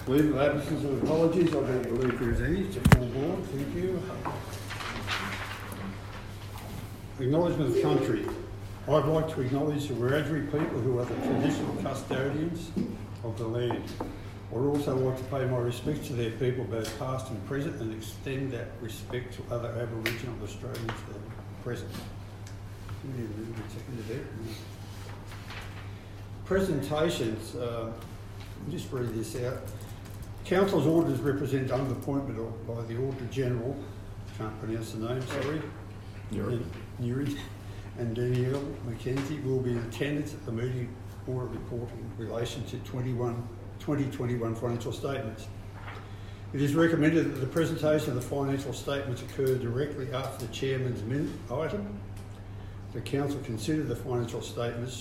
Leave of absence and apologies. I don't believe there is any. It's a full board. Thank you. Acknowledgement of country. I'd like to acknowledge the Wiradjuri people who are the traditional custodians of the land. I'd also like to pay my respects to their people, both past and present, and extend that respect to other Aboriginal Australians that are present. Presentations. I'll just read this out. Council's auditors represent under appointment by the Auditor General, can't pronounce the name, sorry, Newry, and Danielle McKenzie will be in attendance at the meeting audit report in relation to 2021 financial statements. It is recommended that the presentation of the financial statements occur directly after the Chairman's minute item. The Council consider the financial statements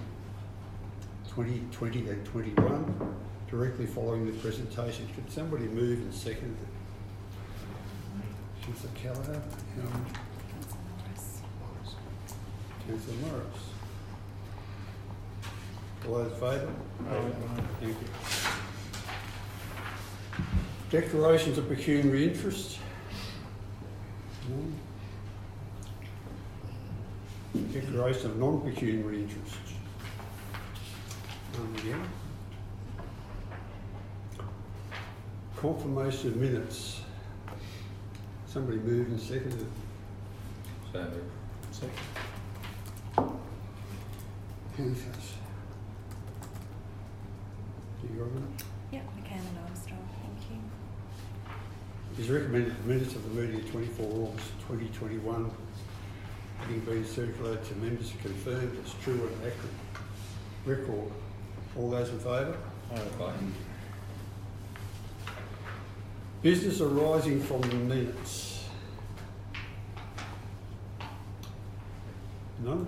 2020 and 21 directly following the presentation. Could somebody move and second it? Councillor Callagher. Councillor Morris. All those in favour? Thank you. Declarations of pecuniary interest. Declaration of non-pecuniary interest. Again. Confirmation of minutes. Somebody moved and seconded it. Second. Councillors. Do you agree? Yep, Michaela Armstrong, thank you. It is recommended the minutes of the meeting of 24 August 2021 having been circulated to members to confirm it's true and accurate record. All those in favour? Aye. Business arising from the minutes. None.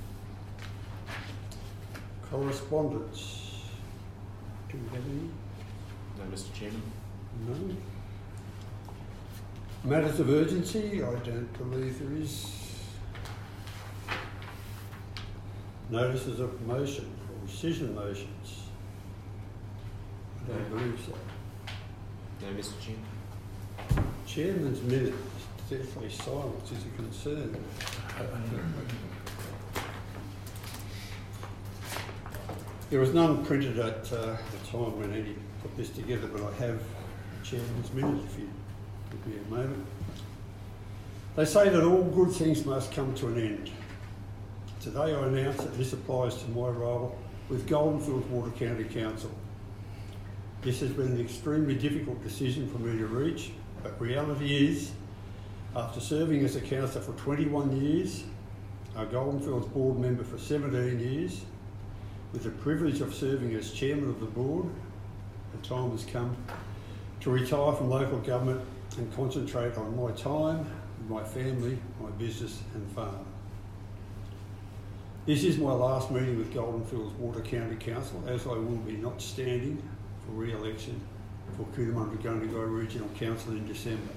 Correspondence. Do we have any? No, Mr. Chairman. No. Matters of urgency, I don't believe there is. Notices of motion or rescission motions. I don't believe so. No, Mr. Chairman. Chairman's minute is definitely silence is a concern. There was none printed at the time when Eddie put this together, but I have Chairman's minute if you give me a moment. They say that all good things must come to an end. Today I announce that this applies to my role with Golden Fields Water County Council. This has been an extremely difficult decision for me to reach, but reality is, after serving as a councillor for 21 years, a Golden Fields board member for 17 years, with the privilege of serving as chairman of the board, the time has come to retire from local government and concentrate on my time with my family, my business and farm. This is my last meeting with Golden Fields Water County Council, as I will be not standing for re-election for Cootamundra-Gundagai Regional Council in December.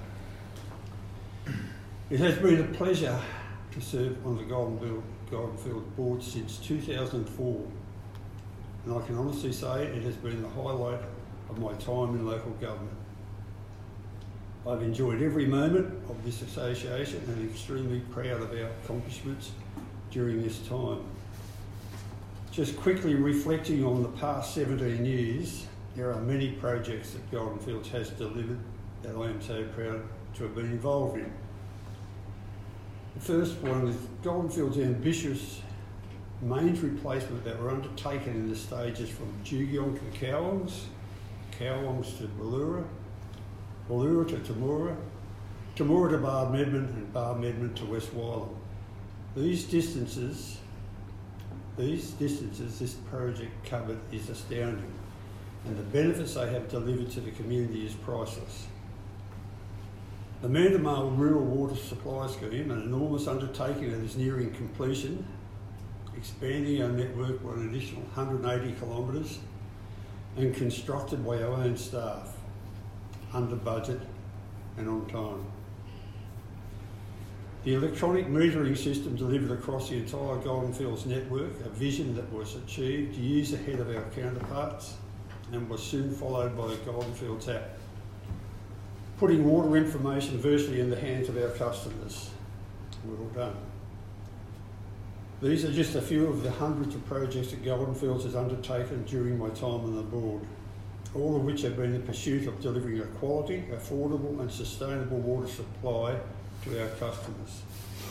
It has been a pleasure to serve on the Golden Fields board since 2004, and I can honestly say it has been the highlight of my time in local government. I've enjoyed every moment of this association and extremely proud of our accomplishments during this time. Just quickly reflecting on the past 17 years, there are many projects that Golden Fields has delivered that I am so proud to have been involved in. The first one is Golden Fields' ambitious mains replacement that were undertaken in the stages from Jugiong to the Cowongs, Cowongs to Ballura, Ballura to Temora, Temora to Barmedman and Barmedman to West Wylam. These distances this project covered is astounding, and the benefits they have delivered to the community is priceless. The Mandurah Rural Water Supply Scheme, an enormous undertaking that is nearing completion, expanding our network by an additional 180 kilometres and constructed by our own staff, under budget and on time. The electronic metering system delivered across the entire Golden Fields network, a vision that was achieved years ahead of our counterparts and was soon followed by the Goldenfields app, putting water information virtually in the hands of our customers. Well done. These are just a few of the hundreds of projects that Goldenfields has undertaken during my time on the board, all of which have been in pursuit of delivering a quality, affordable and sustainable water supply to our customers.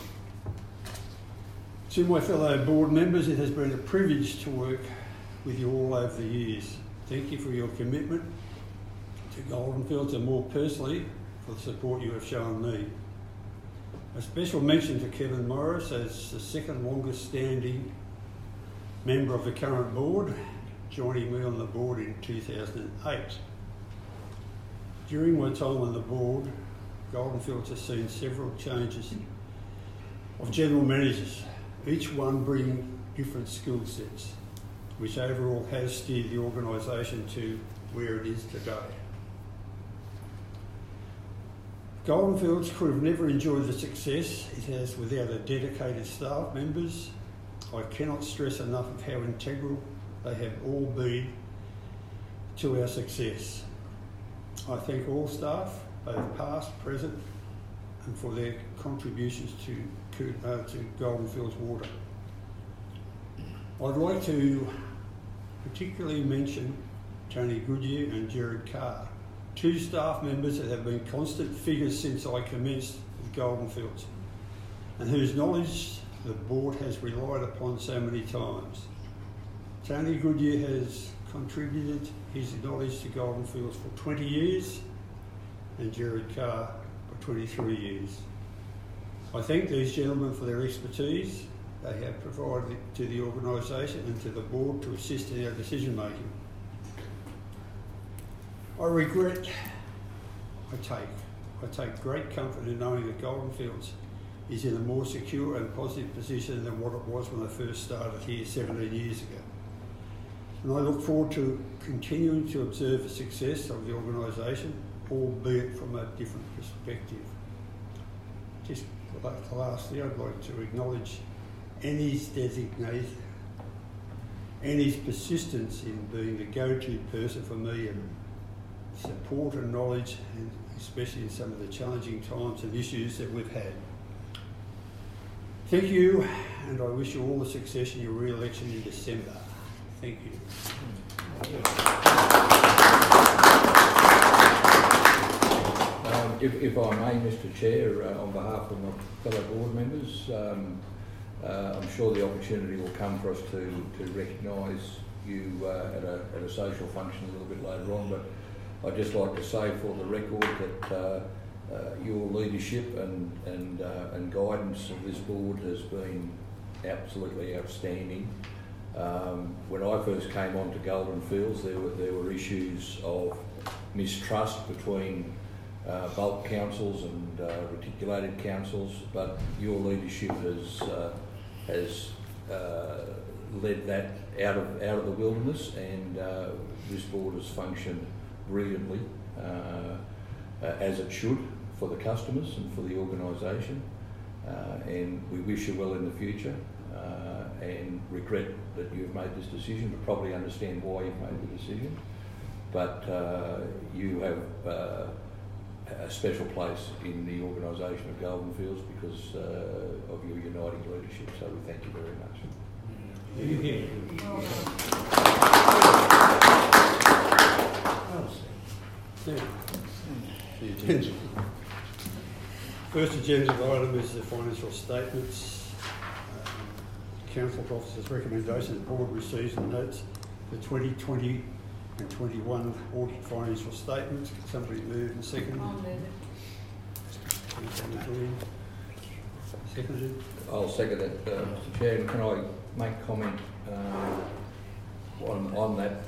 To my fellow board members, it has been a privilege to work with you all over the years. Thank you for your commitment to Goldenfields and more personally for the support you have shown me. A special mention to Kevin Morris as the second longest standing member of the current board, joining me on the board in 2008. During my time on the board, Goldenfields has seen several changes of general managers, each one bringing different skill sets, which overall has steered the organisation to where it is today. Goldenfields could have never enjoyed the success it has without a dedicated staff members. I cannot stress enough of how integral they have all been to our success. I thank all staff, both past, present, and for their contributions to Goldenfields Water. I'd like to particularly mention Tony Goodyear and Jared Carr, two staff members that have been constant figures since I commenced with Goldenfields, and whose knowledge the board has relied upon so many times. Tony Goodyear has contributed his knowledge to Goldenfields for 20 years and Jared Carr for 23 years. I thank these gentlemen for their expertise they have provided to the organisation and to the board to assist in our decision making. I take great comfort in knowing that Goldenfields is in a more secure and positive position than what it was when I first started here 17 years ago. And I look forward to continuing to observe the success of the organisation, albeit from a different perspective. Just lastly, I'd like to acknowledge Annie's designation, Annie's persistence in being the go-to person for me and support and knowledge, and especially in some of the challenging times and issues that we've had. Thank you, and I wish you all the success in your re-election in December. Thank you. If I may, Mr Chair, on behalf of my fellow board members, I'm sure the opportunity will come for us to recognise you at a social function a little bit later on, but I'd just like to say for the record that your leadership and guidance of this board has been absolutely outstanding. When I first came on to Goldenfields, there were issues of mistrust between bulk councils and reticulated councils, but your leadership has led that out of the wilderness, and this board has functioned brilliantly, as it should, for the customers and for the organisation, and we wish you well in the future, and regret that you've made this decision, but probably understand why you've made the decision. But you have a special place in the organisation of Goldenfields because of your uniting leadership, so we thank you very much. First agenda item is the financial statements. Council officers' recommendation, the board receives and notes the 2020 and 21 audit financial statements. Can somebody move and second? I'll move it. Seconded. I'll second it, Mr Chair. And can I make comment on that?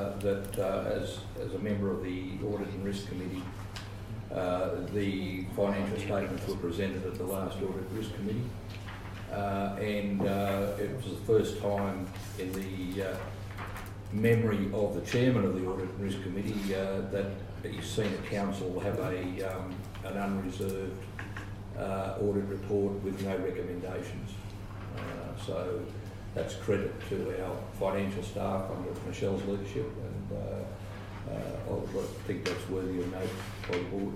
As a member of the Audit and Risk Committee, the financial statements were presented at the last Audit and Risk Committee, and it was the first time in the memory of the chairman of the Audit and Risk Committee that he's seen a council have an unreserved audit report with no recommendations. So that's credit to our financial staff under Michelle's leadership, and I think that's worthy of note by the board.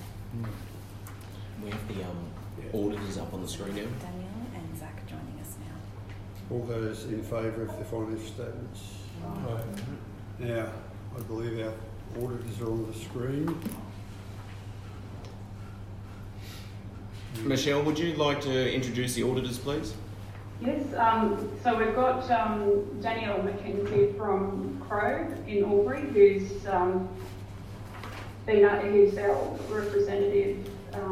We have the auditors up on the screen now. Daniel and Zach joining us now. All those in favour of the financial statements? Now, I believe our auditors are on the screen. Michelle, would you like to introduce the auditors, please? Yes, so we've got Danielle McKenzie from Crowe in Albury, who's who's our representative,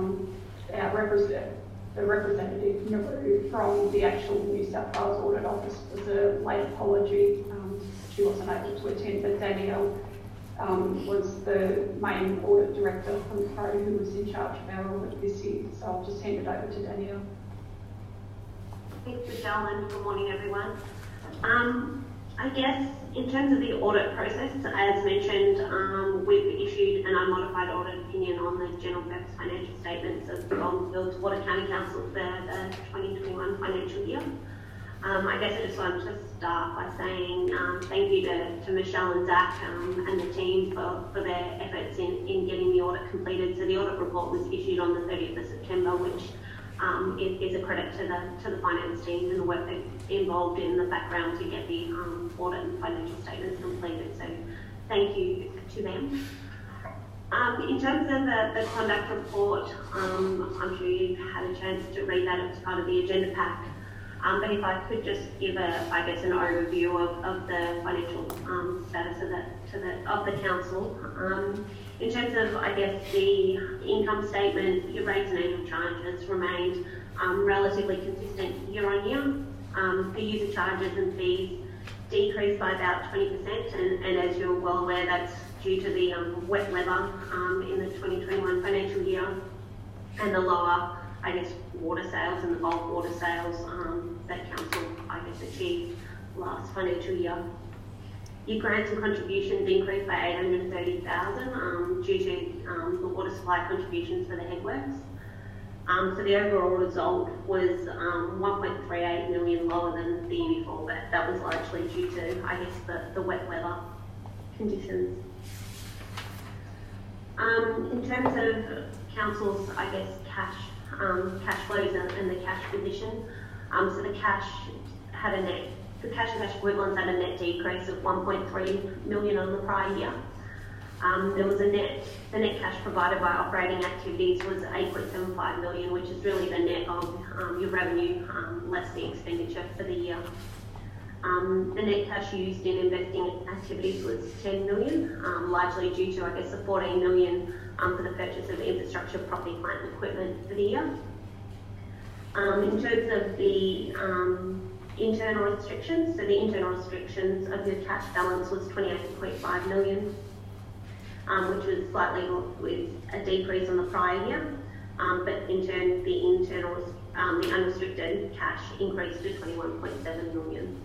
the representative Nauru from the actual New South Wales Audit Office. Was a late apology. She wasn't able to attend, but Danielle was the main audit director from Crowe who was in charge of our audit this year. So I'll just hand it over to Danielle. Thanks, Michelle, and good morning, everyone. I guess in terms of the audit process, as mentioned, we've issued an unmodified audit opinion on the general purpose financial statements of Golden Water County Council for the 2021 financial year. I guess I just wanted to start by saying thank you to Michelle and Zach and the team for their efforts in getting the audit completed. So the audit report was issued on the 30th of September, which is a credit to the finance team and the work they involved in the background to get the audit and financial statements completed. So thank you to them. In terms of the conduct report, I'm sure you've had a chance to read that. It was part of the agenda pack. But if I could just give an overview of the financial status of the council. In terms of, I guess, the income statement, your rates and annual charges remained relatively consistent year on year. The user charges and fees decreased by about 20%, and as you're well aware, that's due to the wet weather in the 2021 financial year and the lower, I guess, water sales and the bulk water sales that council, I guess, achieved last financial year. Your grants and contributions increased by $830,000 due to the water supply contributions for the headworks. So the overall result was $1.38 million lower than the year before, but that was largely due to, I guess, the wet weather conditions. In terms of council's, I guess, cash flows and the cash position, so the cash and cash equivalents had a net decrease of $1.3 million on the prior year. There was the net cash provided by operating activities was $8.75 million, which is really the net of your revenue less the expenditure for the year. The net cash used in investing activities was $10 million, largely due to, I guess, the $14 million for the purchase of infrastructure, property, plant and equipment for the year. In terms of the internal restrictions, so the internal restrictions of your cash balance was $28.5 million, which was slightly with a decrease on the prior year, but in turn the unrestricted cash increased to $21.7 million.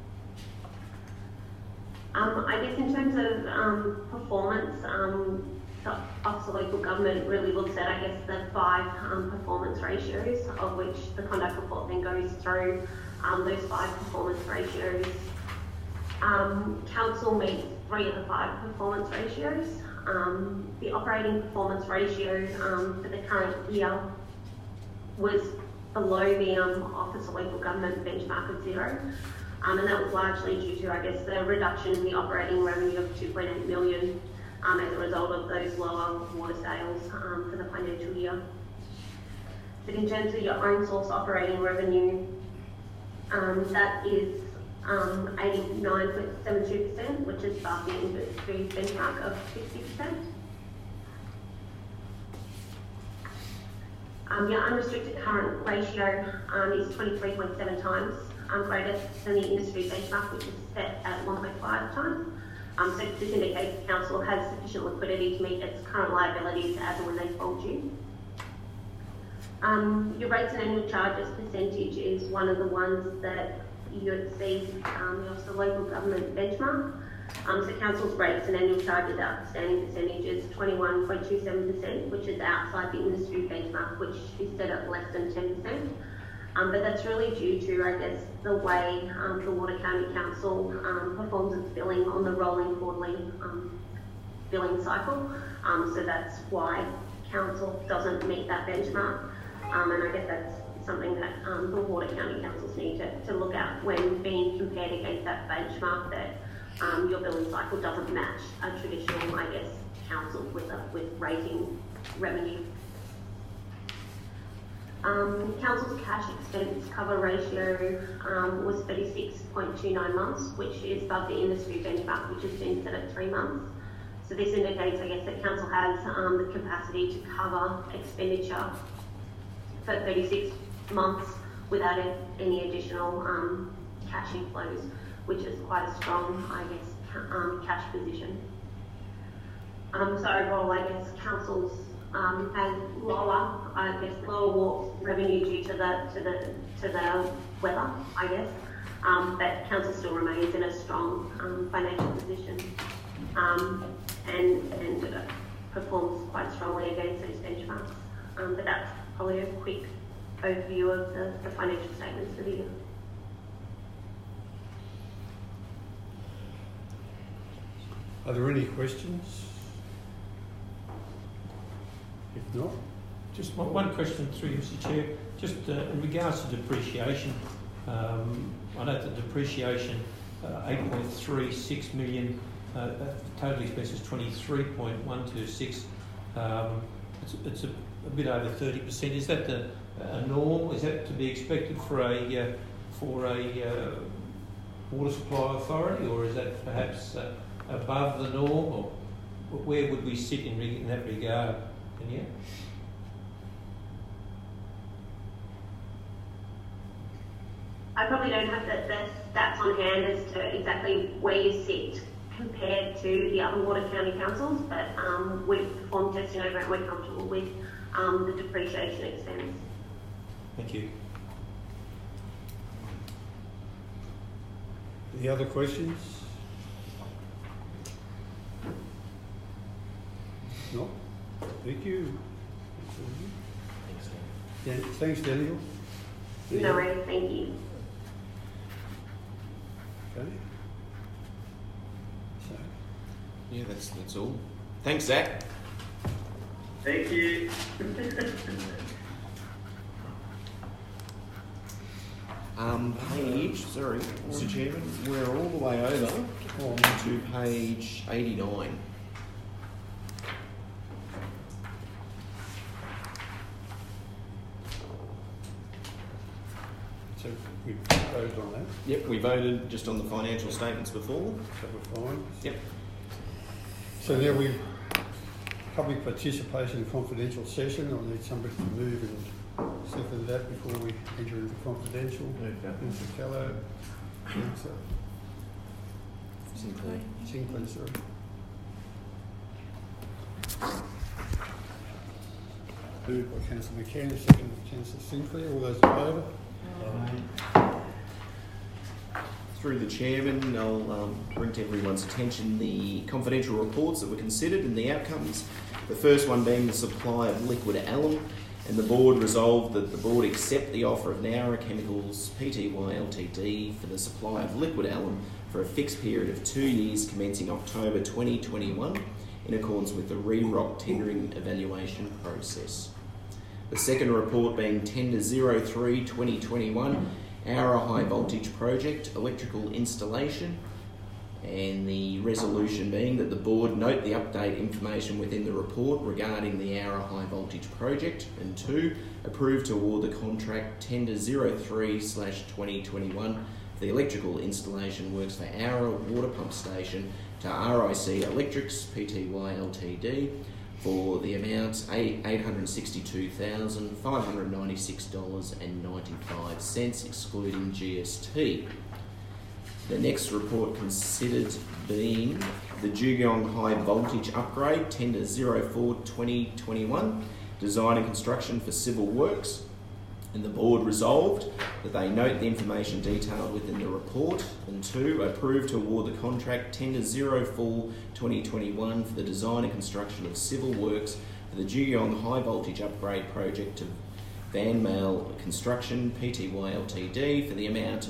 I guess in terms of performance, the Office of Local Government really looks at, I guess, the 5 performance ratios, of which the conduct report then goes through those 5 performance ratios. Council meets 3 of the 5 performance ratios. The operating performance ratio for the current year was below the Office of Local Government benchmark of 0. And that was largely due to, I guess, the reduction in the operating revenue of $2.8 million as a result of those lower water sales for the financial year. But in terms of your own source operating revenue, that is 89.72%, which is above the industry benchmark of 60%. Your unrestricted current ratio is 23.7 times greater than the industry benchmark, which is set at 1.5 times. So this indicates the council has sufficient liquidity to meet its current liabilities as and when they fall due. Your rates and annual charges percentage is one of the ones that you exceed the local government benchmark. So council's rates and annual charges outstanding percentage is 21.27%, which is outside the industry benchmark, which is set at less than 10%. But that's really due to, I guess, the way the Water County Council performs its billing on the rolling quarterly billing cycle. So that's why council doesn't meet that benchmark. And I guess that's something that the Water County Councils need to look at when being compared against that benchmark, that your billing cycle doesn't match a traditional, I guess, council with rating revenue. Council's cash expense cover ratio was 36.29 months, which is above the industry benchmark, which has been set at 3 months. So this indicates, I guess, that council has the capacity to cover expenditure for 36 months without any additional cash inflows, which is quite a strong, I guess, cash position. So overall, I guess council's has lower water revenue due to the weather, I guess. But council still remains in a strong financial position and performs quite strongly against those benchmarks. But that's probably a quick overview of the financial statements for the year. Are there any questions? If not, just one question through you, Mr. Chair. Just in regards to depreciation, I know that depreciation 8.36 million, total expenses 23.126. It's a bit over 30%. Is that a norm? Is that to be expected for a water supply authority, or is that perhaps above the norm, or where would we sit in that regard? Yeah. I probably don't have the stats on hand as to exactly where you sit compared to the other Water County councils, but we've performed testing over it and we're comfortable with the depreciation expense. Thank you. any other questions? No? Thank you. Thanks, Daniel. No worries, thank you. Okay. So, Yeah, that's all. Thanks, Zach. Thank you. Sorry, Mr. Chairman, we're all the way over to page 89. so we voted on that. Yep, we voted just on the financial statements before. So we're fine. Yep. So now we public participation in confidential session. I'll need somebody to move and second that before we enter into confidential. Mr. Callow. Sinclair, sorry. Moved by Councillor McCann, second by Councillor Sinclair. All those in favour? Through the chairman, I'll bring to everyone's attention the confidential reports that were considered and the outcomes. The first one being the supply of liquid alum, and the board resolved that the board accept the offer of Nowra Chemicals Pty Ltd for the supply of liquid alum for a fixed period of 2 years commencing October 2021 in accordance with the REROC tendering evaluation process. The second report being Tender 03-2021 Aura High Voltage Project Electrical Installation, and the resolution being that the board note the update information within the report regarding the Aura High Voltage Project, and 2, approve to award the contract Tender 03/2021 for the electrical installation works for Aura Water Pump Station to RIC Electrics Pty Ltd for the amount $862,596.95 excluding GST. The next report considered being the Jugeong High Voltage Upgrade Tender 04-2021 Design and Construction for Civil Works, and the board resolved that they note the information detailed within the report, and 2, approve to award the contract Tender 04-2021 for the design and construction of civil works for the Jugeong High Voltage Upgrade Project to Van Mail Construction Pty Ltd for the amount of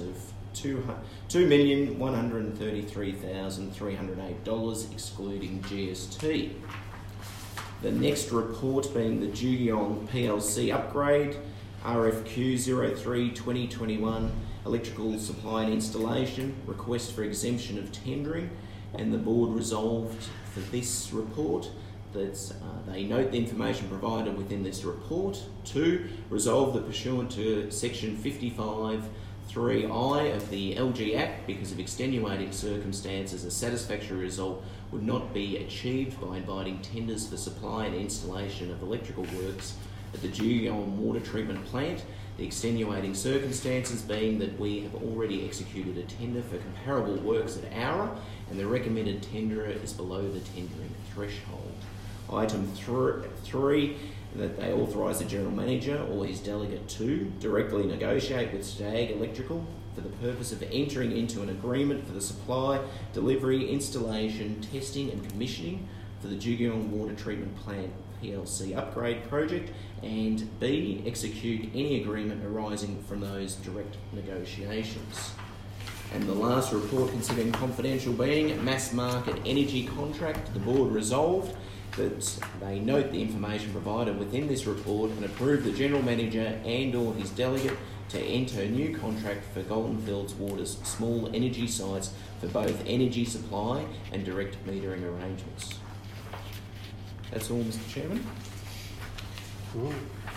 $2,133,308, excluding GST. The next report being the Jugeong PLC upgrade, RFQ 03-2021, electrical supply and installation, request for exemption of tendering, and the board resolved for this report that they note the information provided within this report. 2, resolve that pursuant to section 55(3)(I) of the LG Act, because of extenuating circumstances, a satisfactory result would not be achieved by inviting tenders for supply and installation of electrical works at the Jugeong water treatment plant. The extenuating circumstances being that we have already executed a tender for comparable works at Aura, and the recommended tenderer is below the tendering threshold. Item 3, that they authorise the General Manager or his delegate to directly negotiate with Stag Electrical for the purpose of entering into an agreement for the supply, delivery, installation, testing and commissioning for the Jugeong Water Treatment Plant PLC upgrade project, and B, execute any agreement arising from those direct negotiations. And the last report considering confidential being mass market energy contract, the board resolved that they note the information provided within this report and approve the General Manager and or his delegate to enter a new contract for Goldenfields Water's small energy sites for both energy supply and direct metering arrangements. That's all, Mr. Chairman. Right.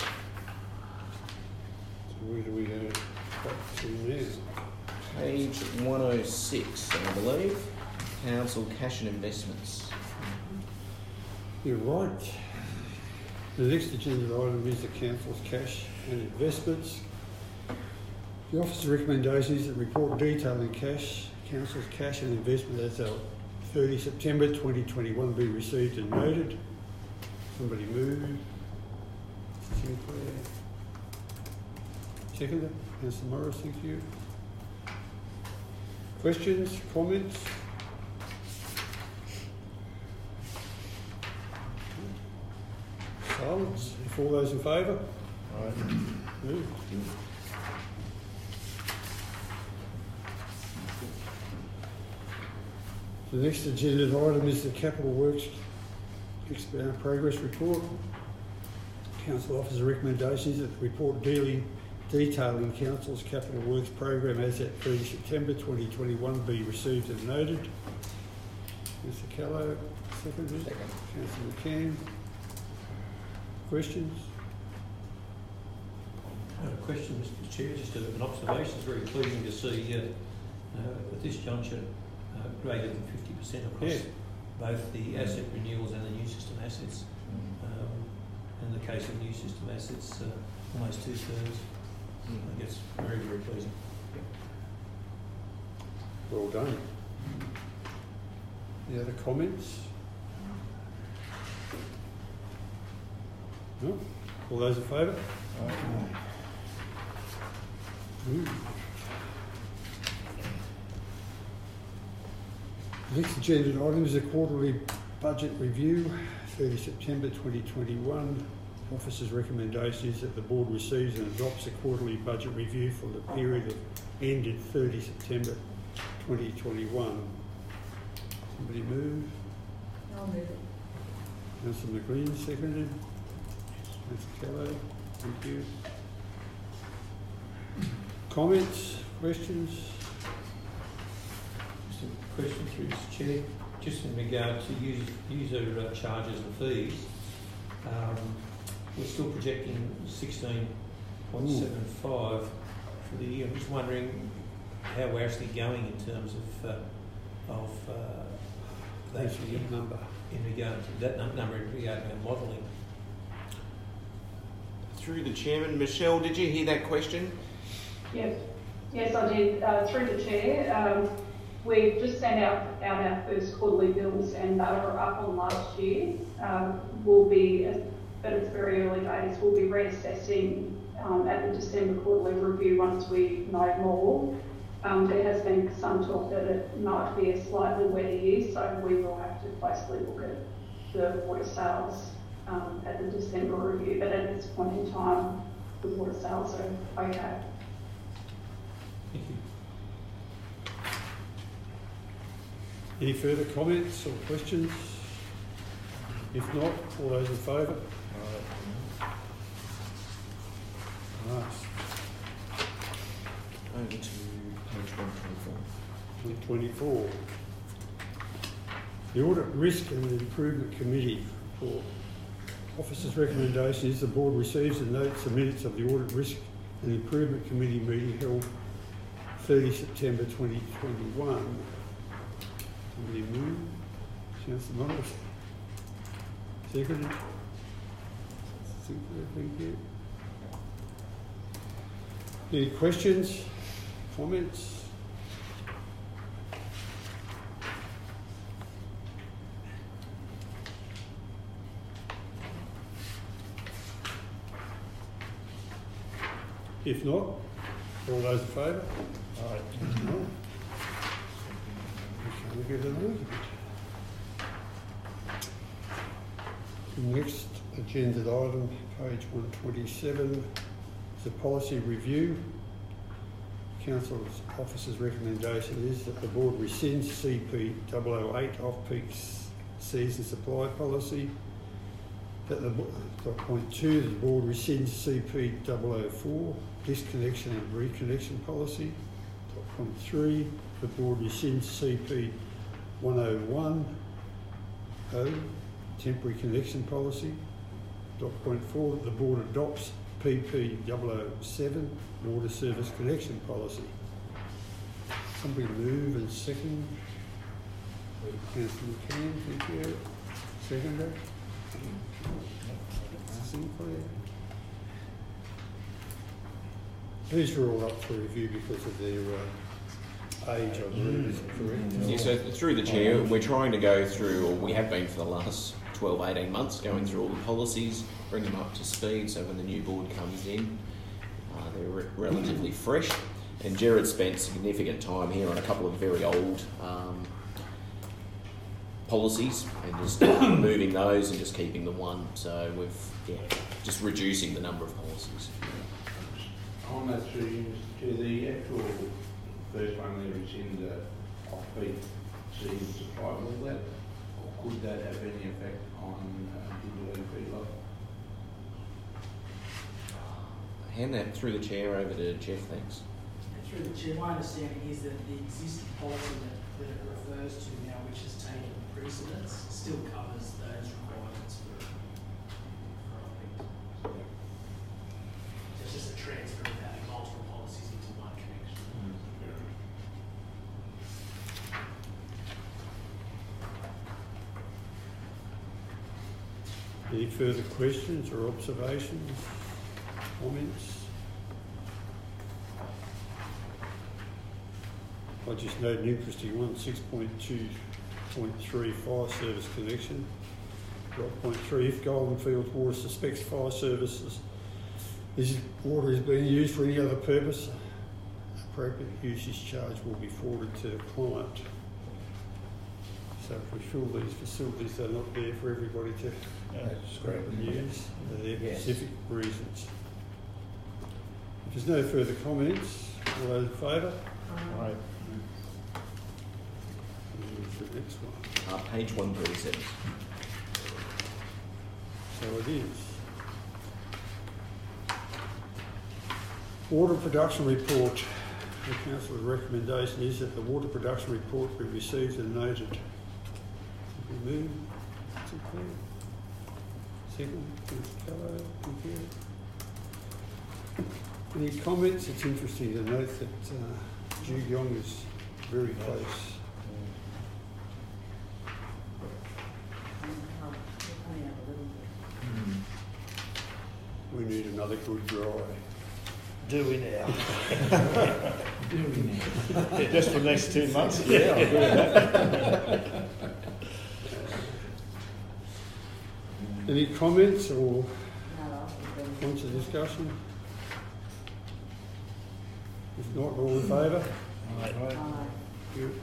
So where do we go back to now? Page 106, I believe. Council cash and investments. You're right. The next agenda item is the Council's cash and investments. The Office's recommendation is that report detailing Council's cash and investment as of 30 September 2021 be received and noted. Somebody move. Sinclair. Seconder. Councillor Morris, thank you. Questions, comments? Silence. If all those in favour? Aye. Moved. The next agenda item is the Capital Works Progress Report. Council offers a recommendation that the report detailing Council's Capital Works program as at 30 September 2021 be received and noted. Mr. Callow, seconded. Second. Councillor McCann. Questions? A question, Mr. Chair, just an observation. It's very pleasing to see at this juncture greater than 50% across both the asset renewals and the new system assets. In the case of new system assets, almost 2/3. I think it's very, very pleasing. Well done. Any other comments? No? All those in favour? The next agenda item is the quarterly budget review, 30 September 2021. Officer's recommendation is that the board receives and adopts a quarterly budget review for the period of ended 30 September 2021. Somebody move? I'll move it. Councillor McLean, seconded. Mr. Callow, thank you. Comments, questions? Just a question through Mr. Chair, just in regard to user charges and fees. We're still projecting 16.75 for the year. I'm just wondering how we're actually going in terms of that number. In regard to that number in regard to our modelling. Through the Chairman, Michelle, did you hear that question? Yes, I did. Through the Chair, we've just sent out our first quarterly bills and they were up on last year. We'll be, but it's very early days, we'll be reassessing at the December quarterly review once we know more. There has been some talk that it might be a slightly wetter year, so we will have to closely look at the water sales at the December review. But at this point in time, the water sales are okay. Thank you. Any further comments or questions? If not, all those in favour? Right. Over to page 124. 124. The Audit Risk and Improvement Committee report. Officer's recommendation is the board receives and notes the minutes of the Audit Risk and Improvement Committee meeting held 30 September 2021. Somebody move? Councillor Morris. Seconded. Thank you. Any questions, comments? If not, all those in favour? Aye. No. Shall we get it on? Next agenda item, page 127, is a policy review. Council's officer's recommendation is that the board rescinds CP 008 off-peak season supply policy. That the point 2, the board rescinds CP 004 disconnection and reconnection policy. Point 3, the board rescinds CP 101 temporary connection policy. Point 4, that the board adopts PP 007 water service connection policy. Somebody move and second. Councillor McCann, thank you. Seconder. Sinclair. These are all up for review because of their age, I believe, is it correct? Yeah, so through the chair, we're trying to go through, or we have been for the last 12, 18 months, going through all the policies, bring them up to speed so when the new board comes in, they're relatively fresh. And Gerard spent significant time here on a couple of very old policies and just moving those and just keeping the one. So we've just reducing the number of policies. On that through you, Mr. Chair, the actual first one there is in the off-peak season supply. Will that, or could that have any effect on Kimberley feedlot? Hand that through the chair over to Jeff, thanks. Through the chair, my understanding is that the existing policy that it refers to now, which has taken precedence, still covers those requirements for off-peak. It's just a transfer of having multiple policies into one connection. Any further questions or observations, comments? I just note an interesting one, 6.2.3 fire service connection. Point 3, if Golden Fields Water suspects fire services, this water is being used for any other purpose, appropriate usage charge will be forwarded to the client. So if we fill these facilities, they're not there for everybody to use. They're there for specific reasons. If there's no further comments, all those in favour? Aye. The next one. Page 137. So it is. Water production report. The council's recommendation is that the water production report be received and noted. Move. Second. Thank you. Any comments? It's interesting to note that Jugong is very close. We need another good dry. Do we now? Do we now? Just for the next 2 months? Yeah, I'll do that. Any comments or points of discussion? If not, all in favour? Aye. Good.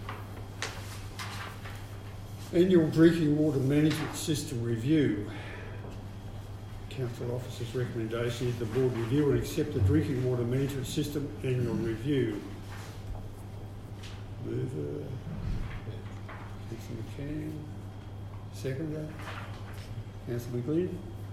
Annual Drinking Water Management System Review. Council Officer's recommendation is the board review and accept the Drinking Water Management System Annual Review. Mover. Councillor McCann. Seconder. Councillor McGlynn.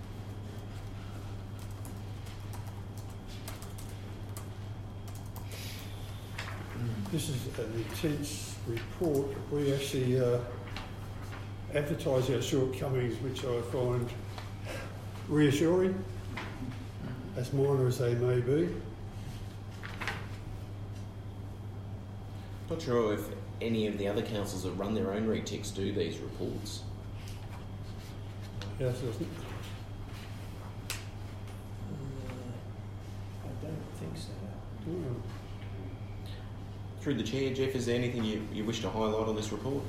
This is an intense report. We actually advertise our shortcomings, which I find reassuring, as minor as they may be. Not sure if any of the other councils that run their own reticks do these reports. Yes, doesn't it? I don't think so. Oh. Through the chair, Jeff, is there anything you wish to highlight on this report?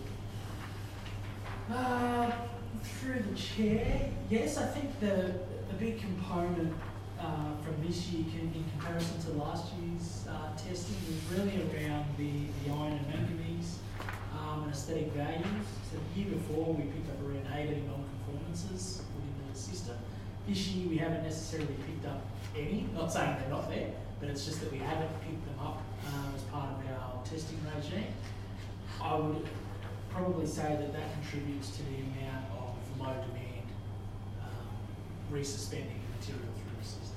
Through the chair, yes, I think the big component from this year in comparison to last year's testing was really around the iron and manganese and aesthetic values. So the year before we picked up around 18 non-conformances within the system. This year we haven't necessarily picked up any, not saying they're not there, but it's just that we haven't picked them up as part of our testing regime. I would probably say that contributes to the amount of low demand resuspending material through the system.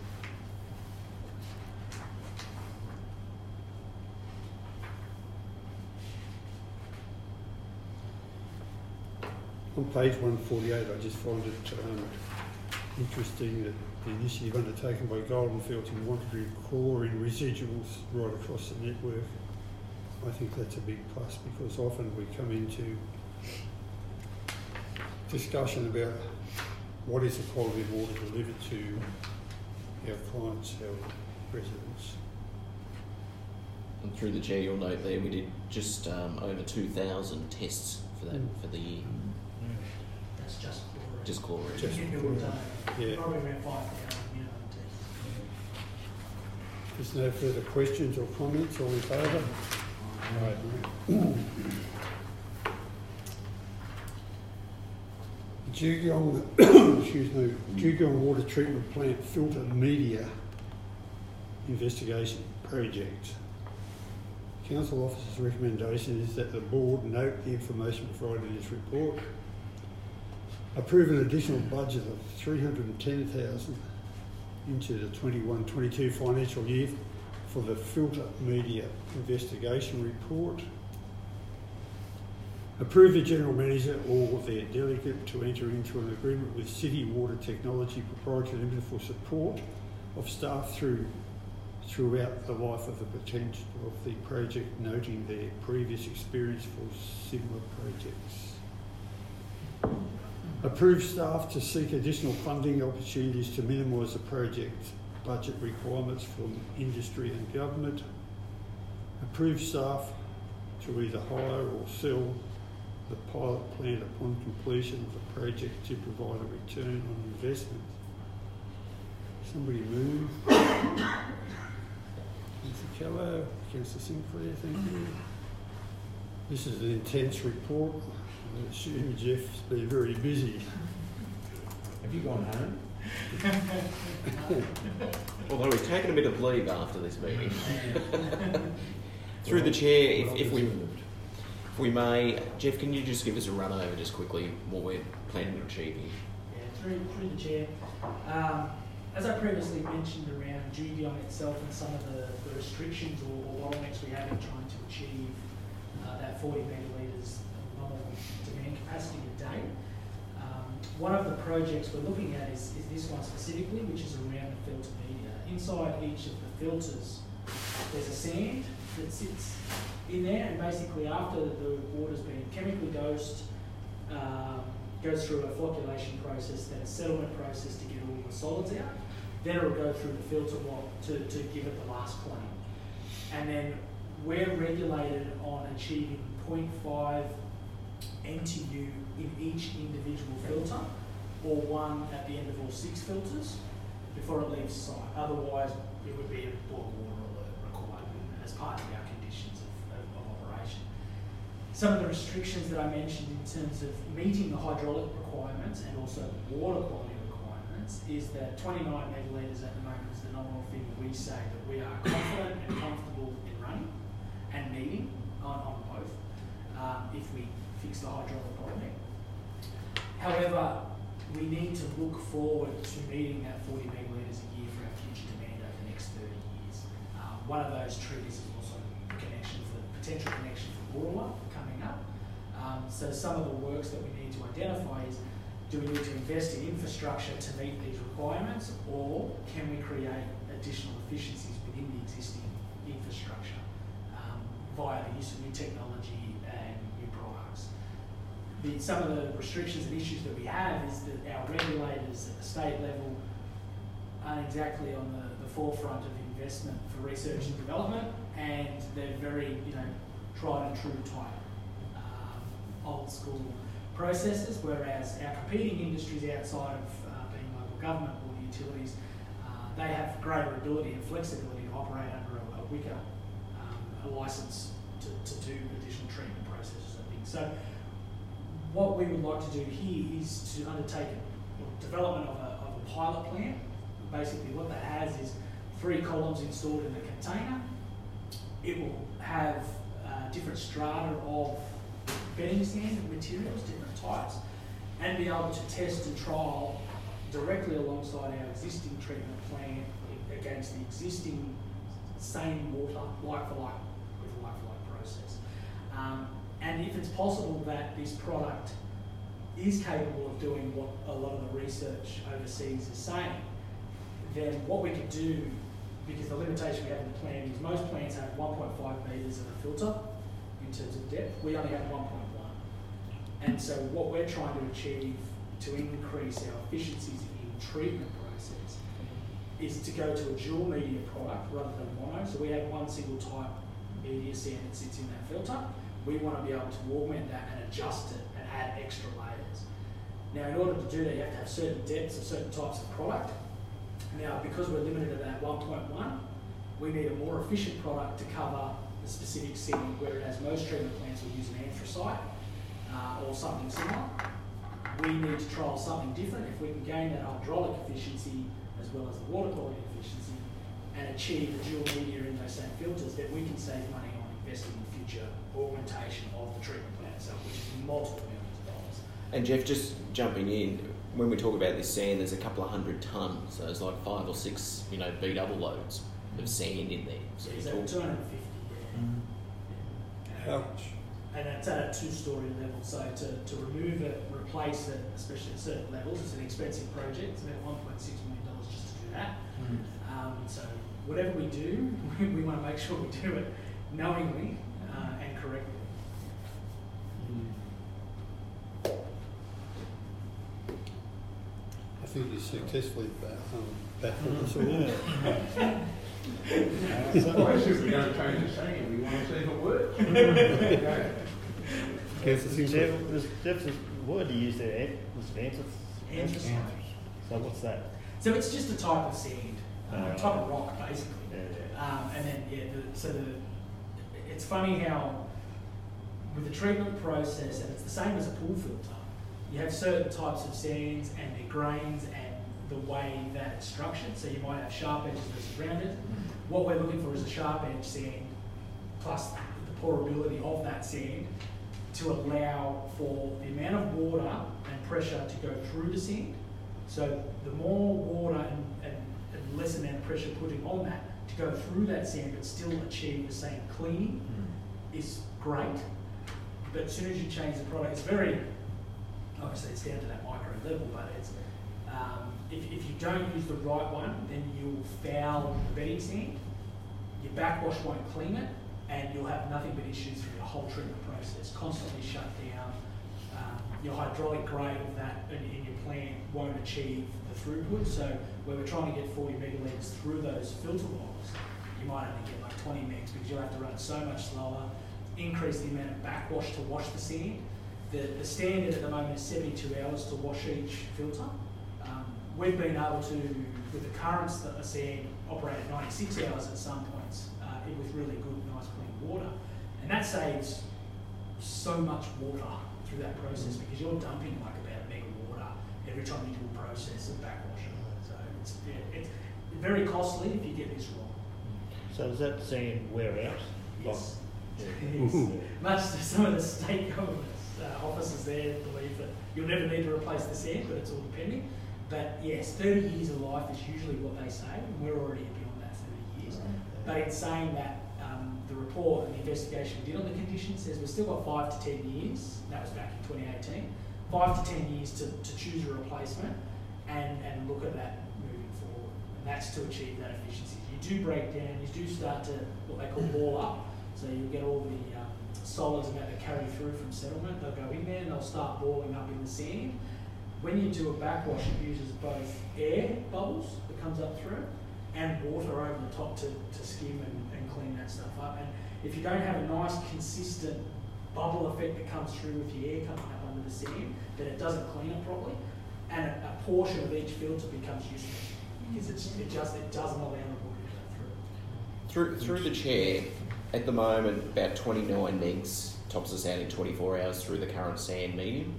On page 148, I just find it interesting that the initiative undertaken by Goldenfield in monitoring chlorine residuals right across the network. I think that's a big plus, because often we come into discussion about what is the quality of water delivered to our clients, our residents. And through the chair, you'll note there we did just over 2,000 tests for that for the year. That's just chlorine. Just chlorine. Just Yeah. Probably around 5,000 tests. If there's no further questions or comments, all in favour? Dugong Water Treatment Plant Filter Media Investigation Project. Council Officer's recommendation is that the Board note the information provided in this report, approve an additional budget of $310,000 into the 21-22 financial year for the Filter Media Investigation Report. Approve the General Manager or their delegate to enter into an agreement with City Water Technology Proprietary Limited for support of staff throughout the life of the potential of the project, noting their previous experience for similar projects. Approve staff to seek additional funding opportunities to minimise the project budget requirements from industry and government. Approve staff to either hire or sell the pilot plant upon completion of the project to provide a return on investment. Somebody move. Councillor Keller, Councillor Sinclair, thank you. This is an intense report. I assume Jeff's been very busy. Have you gone home? Although we've taken a bit of leave after this meeting. Through the chair, if we may, Jeff, can you just give us a run over just quickly what we're planning to achieve here? Yeah, through the chair. As I previously mentioned around Dugong itself and some of the restrictions or bottlenecks we have in trying to achieve that 40 megalitres normal demand capacity a day. One of the projects we're looking at is this one specifically, which is around the filter media. Inside each of the filters, there's a sand that sits in there, and basically after the water's been chemically dosed, goes through a flocculation process, then a settlement process to get all the solids out. Then it'll go through the filter block to give it the last clean. And then we're regulated on achieving 0.5 MTU in each individual filter, or one at the end of all 6 filters before it leaves site. Otherwise, it would be a boil water alert required as part of our conditions of operation. Some of the restrictions that I mentioned in terms of meeting the hydraulic requirements and also water quality requirements is that 29 megalitres at the moment is the nominal figure we say that we are confident and comfortable in running and meeting on both. If we fix the hydraulic bottleneck. However, we need to look forward to meeting that 40 megalitres a year for our future demand over the next 30 years. One of those triggers is also potential connection for Boorowa coming up. So some of the works that we need to identify is, do we need to invest in infrastructure to meet these requirements, or can we create additional efficiencies within the existing infrastructure via the use of new technology and new products? Some of the restrictions and issues that we have is that our regulators at the state level aren't exactly on the forefront of investment for research and development, and they're very, tried and true type old school processes, whereas our competing industries outside of being local government or utilities, they have greater ability and flexibility to operate under a WICA, a licence to do additional treatment processes and things. So what we would like to do here is to undertake development of a pilot plant. Basically what that has is 3 columns installed in the container. It will have different strata of bedding sand materials, different types, and be able to test and trial directly alongside our existing treatment plant against the existing same water, like for like, with a like for like process. And if it's possible that this product is capable of doing what a lot of the research overseas is saying, then what we could do, because the limitation we have in the plant is most plants have 1.5 metres of a filter in terms of depth. We only have 1.1. And so what we're trying to achieve to increase our efficiencies in treatment process is to go to a dual media product rather than mono. So we have one single type media sand that sits in that filter. We want to be able to augment that and adjust it and add extra layers. Now, in order to do that, you have to have certain depths of certain types of product. Now, because we're limited to that 1.1, we need a more efficient product to cover the specific sand, whereas most treatment plants will use an anthracite or something similar. We need to trial something different. If we can gain that hydraulic efficiency as well as the water quality efficiency and achieve the dual media in those same filters, then we can save money on investing in future augmentation of the treatment plant itself, which is multiple millions of dollars. And Jeff, just jumping in, when we talk about this sand, there's a couple of 100 tonnes, so it's like 5 or 6, B double loads of sand in there. So it's at 250, How much? And it's at a 2-storey level, so to remove it, replace it, especially at certain levels, it's an expensive project. It's about $1.6 million just to do that. So whatever we do, we want to make sure we do it knowingly and correctly. I think you successfully baffled us all. Why should we don't change the saying? We want to see if it works. Okay. Jeff's word you used there, was anthracite. So what's that? So it's just a type of sand, type of rock, basically. And then, it's funny how with the treatment process, and it's the same as a pool filter, you have certain types of sands and their grains and the way that it's structured. So you might have sharp edges versus rounded. What we're looking for is a sharp edge sand plus the pourability of that sand to allow for the amount of water and pressure to go through the sand. So the more water and less amount of pressure putting on that to go through that sand but still achieve the same cleaning is great. But as soon as you change the product, it's very, obviously it's down to that micro level, but it's if you don't use the right one, then you'll foul the bedding sand, your backwash won't clean it, and you'll have nothing but issues through your whole treatment process, constantly shut down. Your hydraulic grade of that in your plant won't achieve the throughput. So when we're trying to get 40 megalitres through those filter bottles, you might only get like 20 megs because you'll have to run it so much slower, increase the amount of backwash to wash the sand. The standard at the moment is 72 hours to wash each filter. We've been able to, with the currents that are sand, operate at 96 hours at some points with really good, nice, clean water. And that saves so much water through that process because you're dumping like about a meg of water every time you do a process of backwash. So it's very costly if you get this wrong. So does that sand wear out? Yes. Much to some of the state governments officers there believe that you'll never need to replace the sand, but it's all depending. But yes, 30 years of life is usually what they say, and we're already beyond that 30 years. But in saying that, the report and the investigation we did on the condition says we've still got 5 to 10 years, that was back in 2018, 5 to 10 years to choose a replacement and look at that moving forward. And that's to achieve that efficiency. You do break down, you do start to what they call ball up, so you'll get all the solids about to carry through from settlement, they'll go in there and they'll start balling up in the sand. When you do a backwash, it uses both air bubbles that comes up through and water over the top to skim and clean that stuff up. And if you don't have a nice consistent bubble effect that comes through with your air coming up under the sand, then it doesn't clean it properly, and a portion of each filter becomes useless because it doesn't allow the water to go through. Through the chair, at the moment, about 29 megs tops us out in 24 hours through the current sand medium.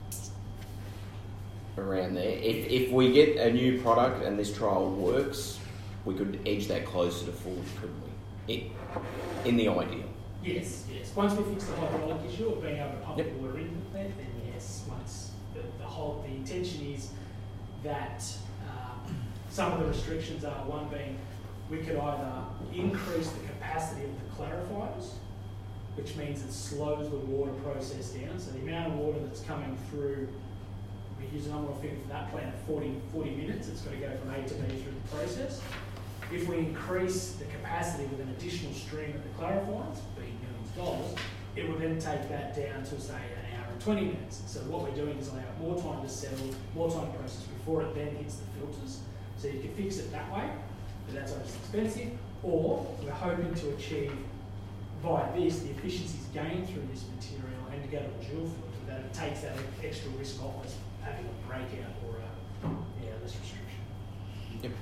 Around there. If we get a new product and this trial works, we could edge that closer to 40, couldn't we? In the ideal. Yes. Once we fix the hydraulic issue of being able to pump the water into the plant, then yes. Once the intention is that some of the restrictions are, one being we could either increase the capacity of the clarifiers, which means it slows the water process down. So the amount of water that's coming through, we use a nominal figure for that plant at 40 minutes, it's got to go from A to B through the process. If we increase the capacity with an additional stream at the clarifiers, being millions of dollars, it will then take that down to say an hour and 20 minutes. So what we're doing is allow more time to settle, more time to process before it then hits the filters. So you can fix it that way, but that's obviously expensive. Or we're hoping to achieve via this the efficiencies gained through this material and to go to a dual filter, that it takes that extra risk off us having a breakout or less restriction. Yep.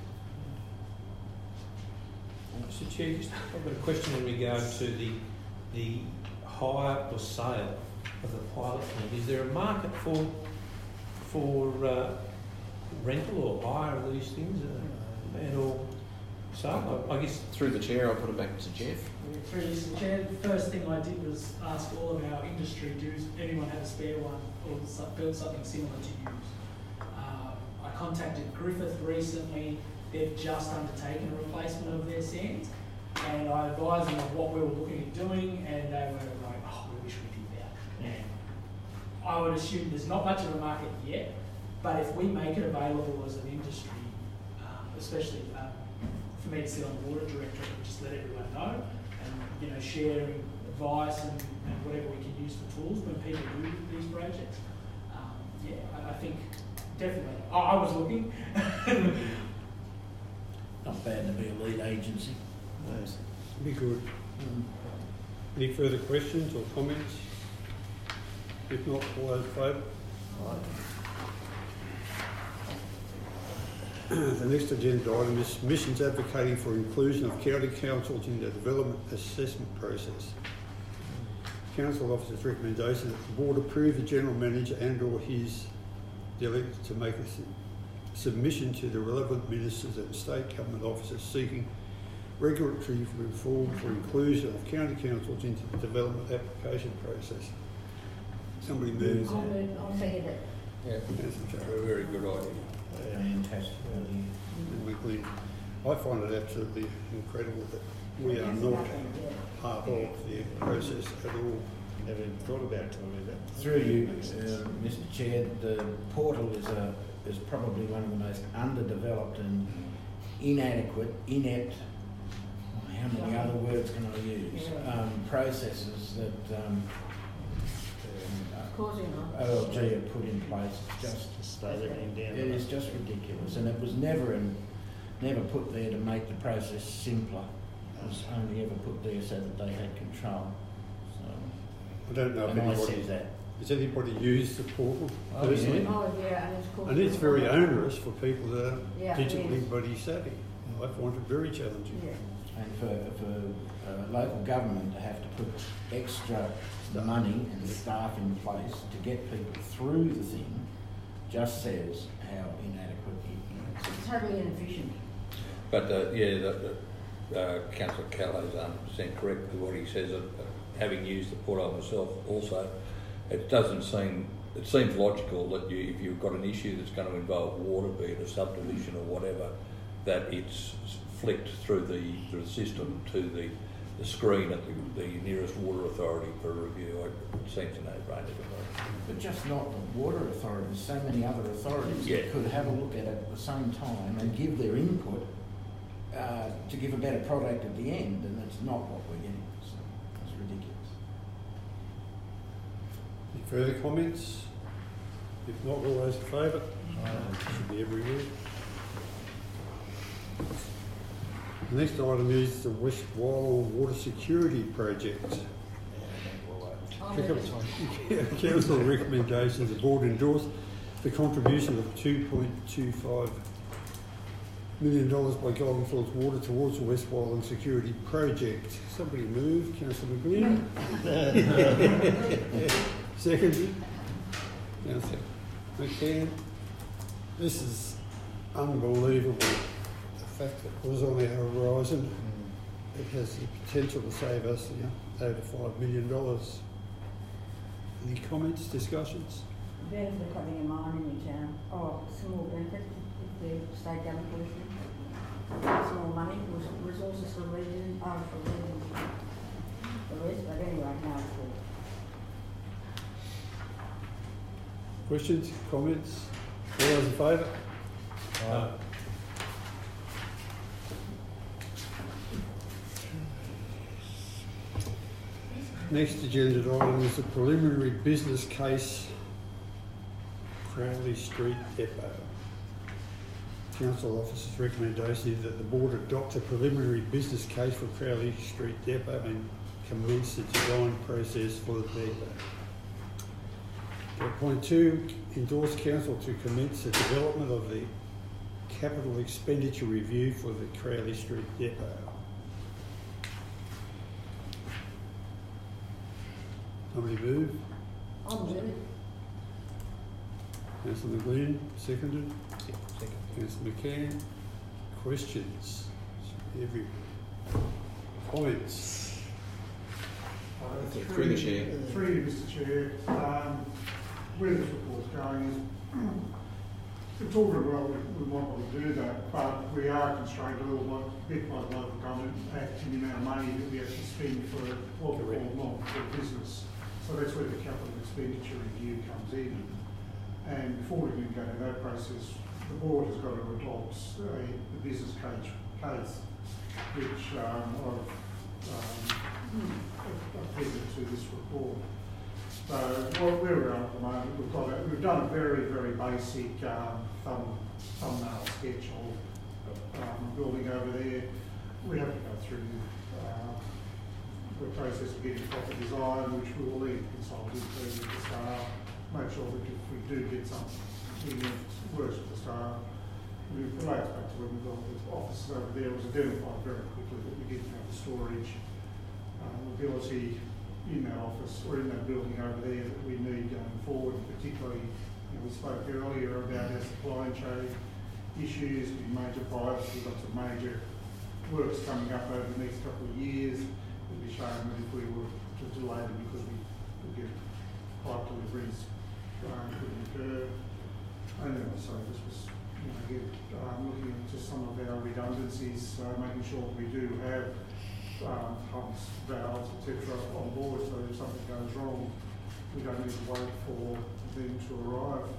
Mr. Chair, I've got a question in regard to the hire or sale of the pilot plant. Is there a market for rental or hire of these things and/or sale? I guess through the chair, I'll put it back to Jeff. Through Mr. Chair, the first thing I did was ask all of our industry, does anyone have a spare one or build something similar to use? I contacted Griffith recently. They've just undertaken a replacement of their sands, and I advised them of what we were looking at doing, and they were like, oh, we wish we did that. And I would assume there's not much of a market yet, but if we make it available as an industry, especially for me to sit on the water directorate and just let everyone know, and sharing advice and whatever we can use for tools when people do these projects. I think definitely. I was looking. Not bad to be a lead agency. Be good. Any further questions or comments? If not, all those in favour? The next agenda item is submissions advocating for inclusion of county councils in the development assessment process. Council officer's recommendation that the board approve the general manager and/or his delegate to make a submission to the relevant ministers and state government officers seeking regulatory reform for inclusion of county councils into the development application process. Somebody moves. I'll second it. Yeah, a very good idea. Fantastic. I find it absolutely incredible that we are not part of the process at all. Never even thought about it either. Through you, Mr. Chair, the portal is probably one of the most underdeveloped and inadequate, inept, how many other words can I use? Processes that OLG have put in place. It is just ridiculous, and it was never put there to make the process simpler. It was only ever put there so that they had control. So, I don't know if anybody has anybody used the portal personally. And it's very onerous for people that are digitally buddy savvy. I find it very challenging. Yeah. And for local government to have to put extra money and staff in place to get people through the thing just says how inadequate it is. It's totally inefficient. But Councillor Callow is 100% correct with what he says. Having used the portal myself also, it doesn't seem. It seems logical that if you've got an issue that's going to involve water, be it a subdivision or whatever, that it's flicked through the system to the screen at the nearest water authority for review. It seems a no-brainer to me. But just not the water authority, there's so many other authorities that could have a look at it at the same time and give their input to give a better product at the end, and that's not what we're getting. So it's ridiculous. Any further comments? If not, all those in favour? Should be every week. The next item is the West Wyalong Water Security Project. Council recommendations, the board endorse the contribution of $2.25 million by Goldenfields Water towards the West Wyalong Security Project. Somebody move, Councillor McGlynn. Seconded. Councillor McCann. This is unbelievable. The fact that it was on our horizon, it has the potential to save us over $5 million. Any comments, discussions? Benefit of having a mine in your town. Oh, small benefit if the state government was listening. Small money, resources for region, for the rest, but anyway, now it's good. Questions, comments? All those in favour? Next agenda item is the preliminary business case, Crowley Street Depot. Council officer's recommendation is that the board adopt a preliminary business case for Crowley Street Depot and commence the design process for the depot. Point 2, endorse council to commence the development of the capital expenditure review for the Crowley Street Depot. Somebody move? I'll move it. Councillor McGlynn, seconded. Second. Councillor McCann. Questions? Every comments? Through the chair. Through you, Mr. Chair. Where this report's going is, it's all very well we might want to do that, but we are constrained a little bit by the Local Government Act in the amount of money that we have to spend for what we call for business. So that's where the capital expenditure review comes in. And before we can go to that process, the board has got to adopt the business case, which I've appended to this report. So where we're at the moment, we've done a very, very basic thumbnail sketch of building over there. We have to go through the process of getting proper design, which we will leave consulted to the staff, make sure that if we do get something that works with the staff, we relates back to when we got the offices over there. It was identified very quickly that we didn't have the storage ability in that office or in that building over there that we need going forward. Particularly, we spoke earlier about our supply chain issues with major pipes. We've got some major works coming up over the next couple of years. It'd be shame that if we were to delay them because we could get pipe deliveries couldn't occur. Anyway, so this was looking into some of our redundancies, making sure we do have pumps, valves, etc. on board, so if something goes wrong, we don't need to wait for them to arrive.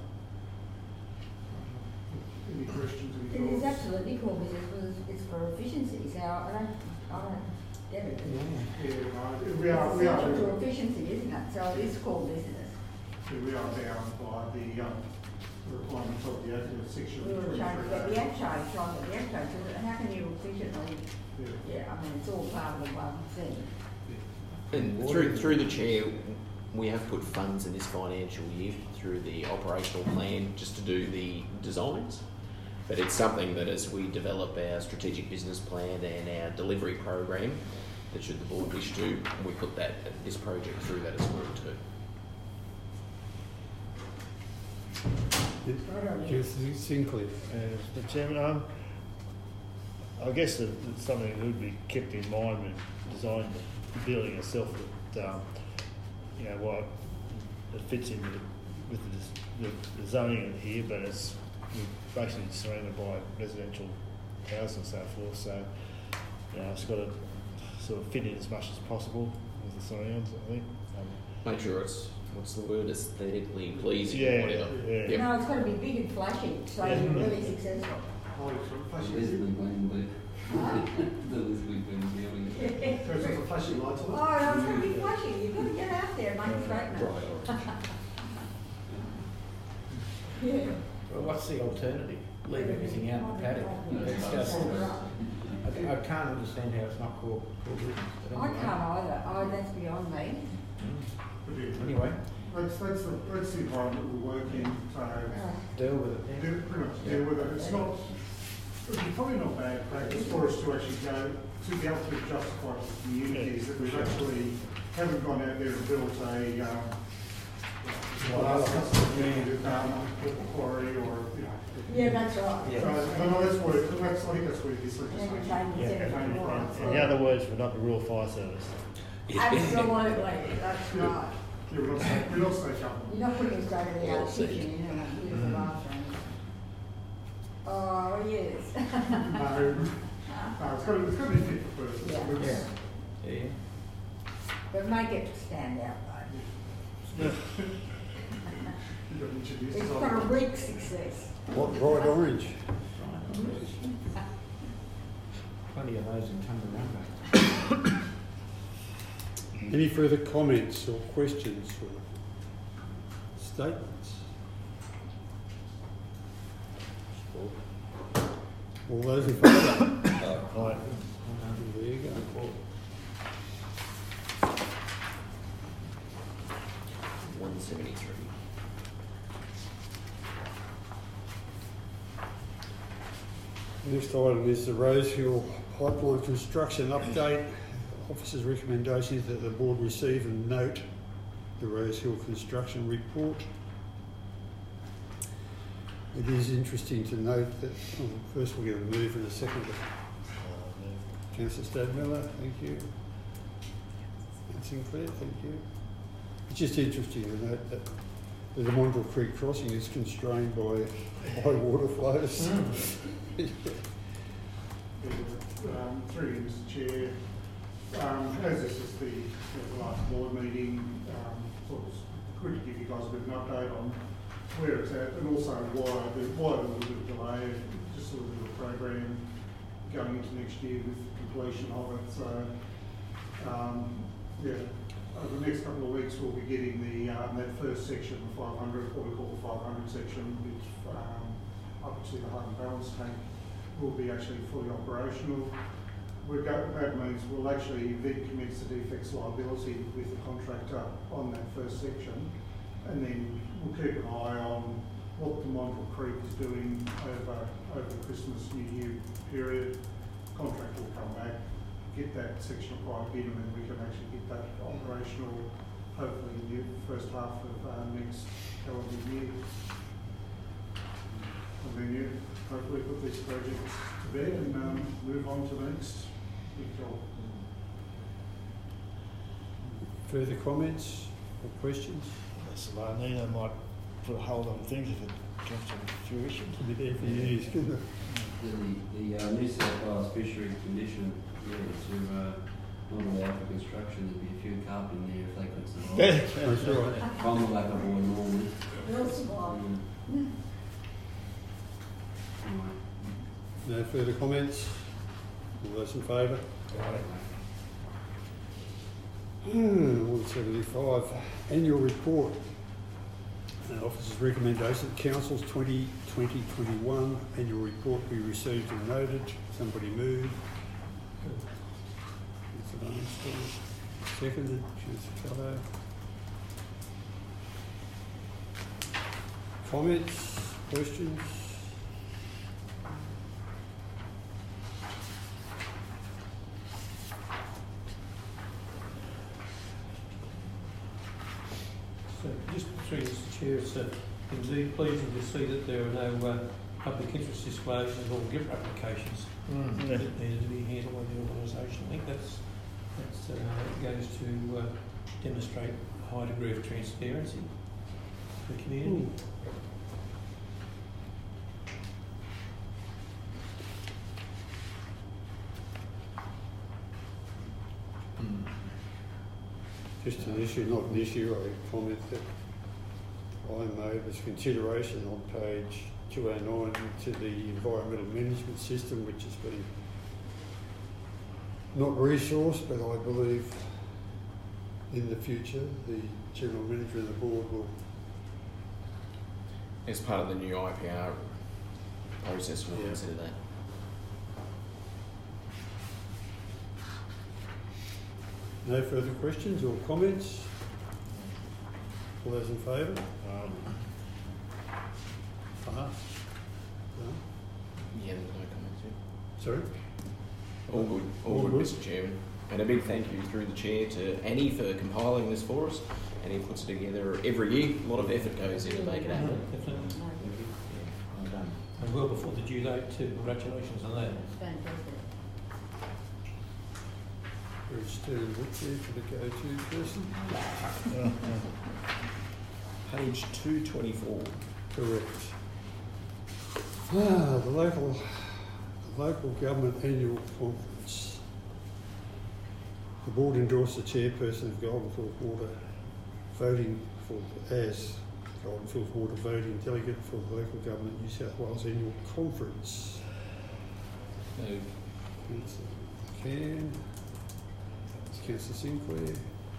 Any questions? It is absolutely cool because it's for efficiency, so I don't get it. We are to efficiency, isn't it? So it is core business. We are bound by the requirements of the Act section. We were trying to get the Act charge, how can you efficiently? Yeah, I mean, it's all part of the one thing. And through the chair, we have put funds in this financial year through the operational plan just to do the designs. But it's something that as we develop our strategic business plan and our delivery program, that should the board wish to, we put this project through that as well too. Sinclair. Mr. Chairman, I guess it's something that would be kept in mind when designing the building itself. That it fits in with the zoning here, but it's we're basically surrounded by residential houses and so forth. So it's got to sort of fit in as much as possible with the surrounds, I think. Make sure it's, what's the word, aesthetically pleasing Yeah, or whatever. yeah. Yep. No, it's got to be big and flashy, so you're really successful. Elizabeth Glen the Elizabeth Glen building. There's a flashing lights on it. Oh, no, it's got to be flashy. You've got to get out there and make a statement. Yeah. Well, what's the alternative? Leave everything out in the paddock. It's just, I can't understand how it's not core business. I can't either. Oh, that's beyond me. Anyway, That's the environment we work in, so deal with it. pretty much deal with it. It's not, it's probably not bad practice for us to actually go, to be able to justify to the communities that we've actually haven't gone out there and built a, quarry or, Yeah, that's right. So, no, that's what it, I think that's what it is. In other words, we're not the Royal Fire Service. Absolutely, that's right. Yeah, we're not state government. You're not putting a state-of-the-art kitchen in and a beautiful bathroom. Oh, yes. No, it's got to be fit for purpose. Yeah. But make it stand out though. It's got a reek success. What, bright orange? Plenty of those in Tongaranga. Any further comments or questions or statements? All those in favour? Aye. There you go. 173. Next item is the Rosehill Pipeline Construction Update. Officer's recommendation is that the board receive and note the Rosehill Construction Report. It is interesting to note that, first we'll get a move and a second. Councillor Stadmiller, thank you. And Sinclair, thank you. It's just interesting to note that the Mondrel Creek crossing is constrained by high water flows. Through you, Mr. Chair, as this is the last board meeting, thought it was good to give you guys a bit of an update on where it's at and also why the little bit of delay, just a little bit of program going into next year with completion of it. So, over the next couple of weeks we'll be getting the that first section, the 500, what we call the 500 section, which up to the height and balance tank will be actually fully operational. That means we'll actually then commence the defects liability with the contractor on that first section, and then we'll keep an eye on what the Mondrel Creek is doing over the Christmas New Year period. Contractor will come back, get that section of pipe in, and then we can actually get that operational hopefully in the first half of next calendar year. And then hopefully put these projects to bed and move on to the next big job. Further comments or questions? So Nina might put a hold on things if it comes to fruition. To be there for years, couldn't it? The New South Wales Fishery Commission, to not allow for construction, there'd be a few carp in there if they could survive. That's right. From the lack of oil normally. They'll survive. No further comments? All those in favour? 175. Annual report. Officer's recommendation, Council's 2020-21 annual report be received and noted. Somebody move. Seconded. Councillor Callow. Comments? Questions? So just through Mr. Chair, it's indeed pleasing to see that there are no public interest disclosures or gift applications that needed to be handled by the organisation. I think that goes to demonstrate a high degree of transparency. the community. Just an issue, not an issue, a comment that I made was consideration on page 209 to the environmental management system, which has been not resourced, but I believe in the future the General Manager and the Board will. As part of the new IPR process, we'll consider that. No further questions or comments? All those in favour? No? Yeah, there's no comments yet. Sorry? All good, all good, Mr. Chairman. And a big thank you through the Chair to Annie for compiling this for us. Annie puts it together every year. A lot of effort goes in to make it happen. Definitely. Well done. And well before the due date too. Congratulations on that. It's fantastic. We're still there for the go-to person. Page 224. Correct. The local government annual conference. The board endorsed the chairperson of Goldenfield Water voting as Goldenfield Water voting delegate for the local government New South Wales annual conference. Councillor Councillor Sinclair.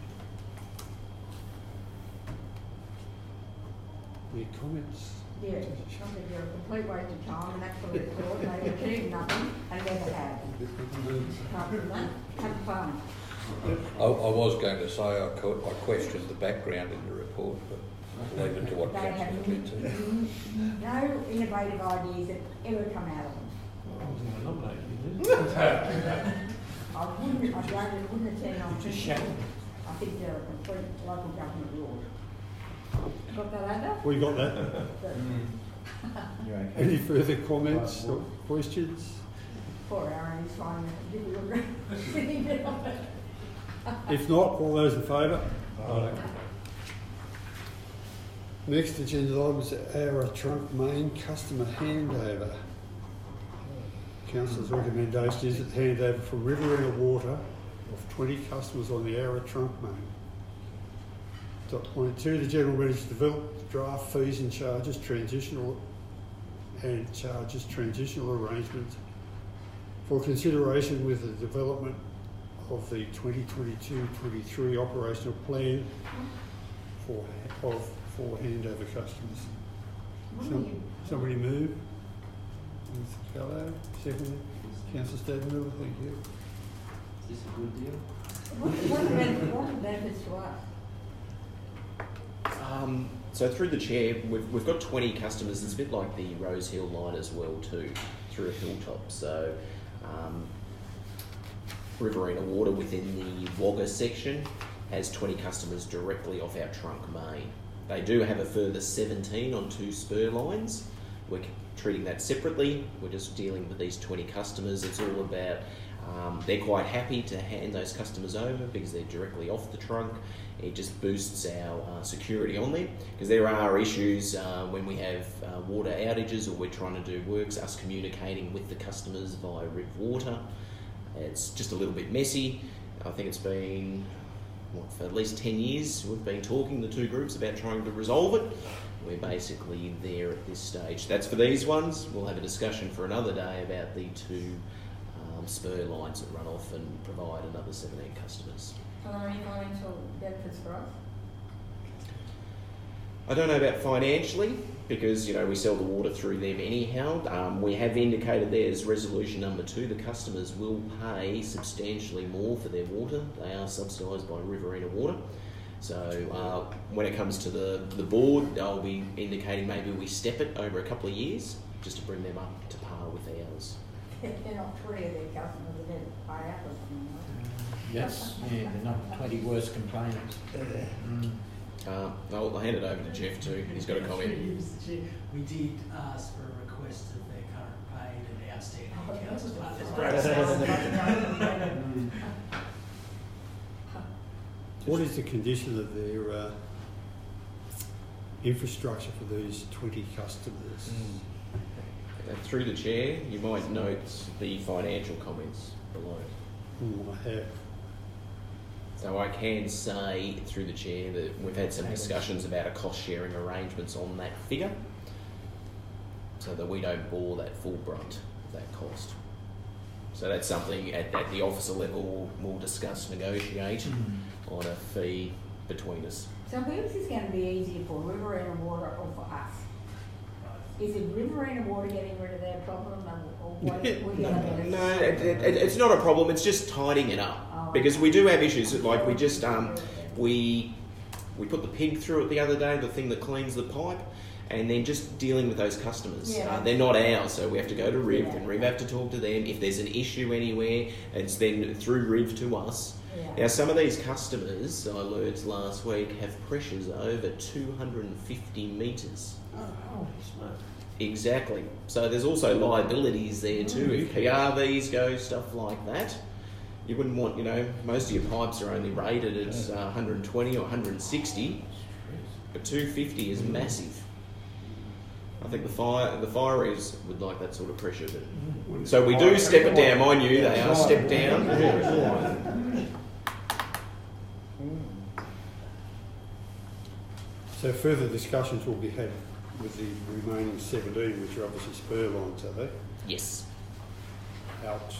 Any comments? Yeah, I think you're a complete waste of time and that's the report. They achieved nothing and never have. Apart from that, have fun. I was going to say I questioned the background in the report, but I'll leave it to what They have Councillor Clinton. no innovative ideas that ever come out of them. I was going to nominate you. I wouldn't attend on Just principle. shattered. I think they're a complete local government rule. Got that under? We got that. You're okay. Any further comments or questions? Poor Aaron, he's finding it difficult sitting down. If not, all those in favour? Next agenda item is our trunk main customer handover. Council's recommendation is that the handover from Riverina Water of 20 customers on the Arra trunk main. Point 2, the General Manager develop draft fees and charges transitional arrangements for consideration with the development of the 2022-23 operational plan for handover customers. Somebody move. Hello. Second. Councillor Stadenmiller, thank you. Is this a good deal? What are the benefits to us? So through the Chair, we've got 20 customers. It's a bit like the Rose Hill line as well too, through Hilltop. So Riverina Water within the Wagga section has 20 customers directly off our trunk main. They do have a further 17 on 2 spur lines. We're treating that separately. We're just dealing with these 20 customers. It's all about, they're quite happy to hand those customers over because they're directly off the trunk. It just boosts our security on them because there are issues when we have water outages or we're trying to do works, us communicating with the customers via Riv Water. It's just a little bit messy. I think it's been, for at least 10 years we've been talking, the two groups, about trying to resolve it. We're basically there at this stage. That's for these ones. We'll have a discussion for another day about the 2 spur lines that run off and provide another 17 customers. Are there any financial benefits for us? I don't know about financially because, you know, we sell the water through them anyhow. We have indicated there as resolution number 2, the customers will pay substantially more for their water. They are subsidised by Riverina Water. So when it comes to the board, I'll be indicating maybe we step it over a couple of years just to bring them up to par with ours. They're not 20 of their customers that never pay up or something, right? Yes, yeah, they're not 20 worst complainants. I'll hand it over to Jeff too. He's got a comment. We did ask for a request of their current paid and outstanding accounts. What is the condition of their infrastructure for these 20 customers. Through the chair, you might note the financial comments below. I have. So I can say through the chair that we've had some discussions about a cost sharing arrangements on that figure, so that we don't bore that full brunt of that cost. So that's something at the officer level we'll discuss, negotiate on a fee between us. So who's this going to be easier for, Riverina Water or for us? Is it Riverina Water getting rid of their problem, or what? No, it's not a problem. It's just tidying it up, because we do have issues. Like we just we put the pig through it the other day, the thing that cleans the pipe, and then just dealing with those customers. They're not ours, so we have to go to Riv, and Riv have to talk to them. If there's an issue anywhere, it's then through Riv to us. Now, some of these customers, I learned last week, have pressures over 250 metres. Oh, smart. Exactly. So there's also liabilities there too. If PRVs go, stuff like that, you wouldn't want, most of your pipes are only rated at 120 or 160, but 250 is massive. I think the fireys would like that sort of pressure. But, so we do step it down. Mind you, they are stepped down. So further discussions will be had with the remaining 17, which are obviously spur lines, are they? Yes. Out.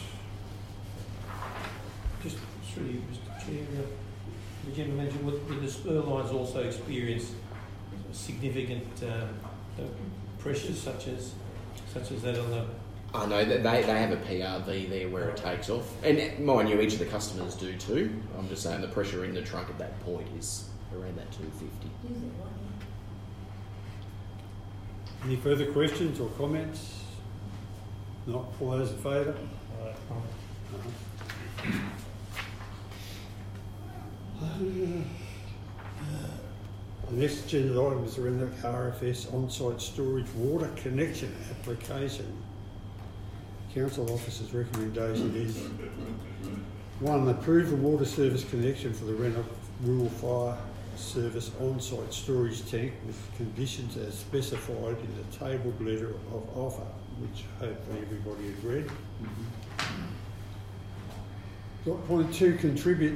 Just through you, Mr. Chair, the gentleman mentioned with the spur lines also experience significant pressures such as that on the... I know that they have a PRV there where it takes off. And mind you, each of the customers do too. I'm just saying the pressure in the trunk at that point is around that 250. Any further questions or comments? Not. All those in favour? The next agenda item is around the RFS on-site storage water connection application. Council officer's recommendation is 1. Approve the water service connection for the Rennock Rural Fire Service on-site storage tank with conditions as specified in the tabled letter of offer, which hopefully everybody has read. Point 2, contribute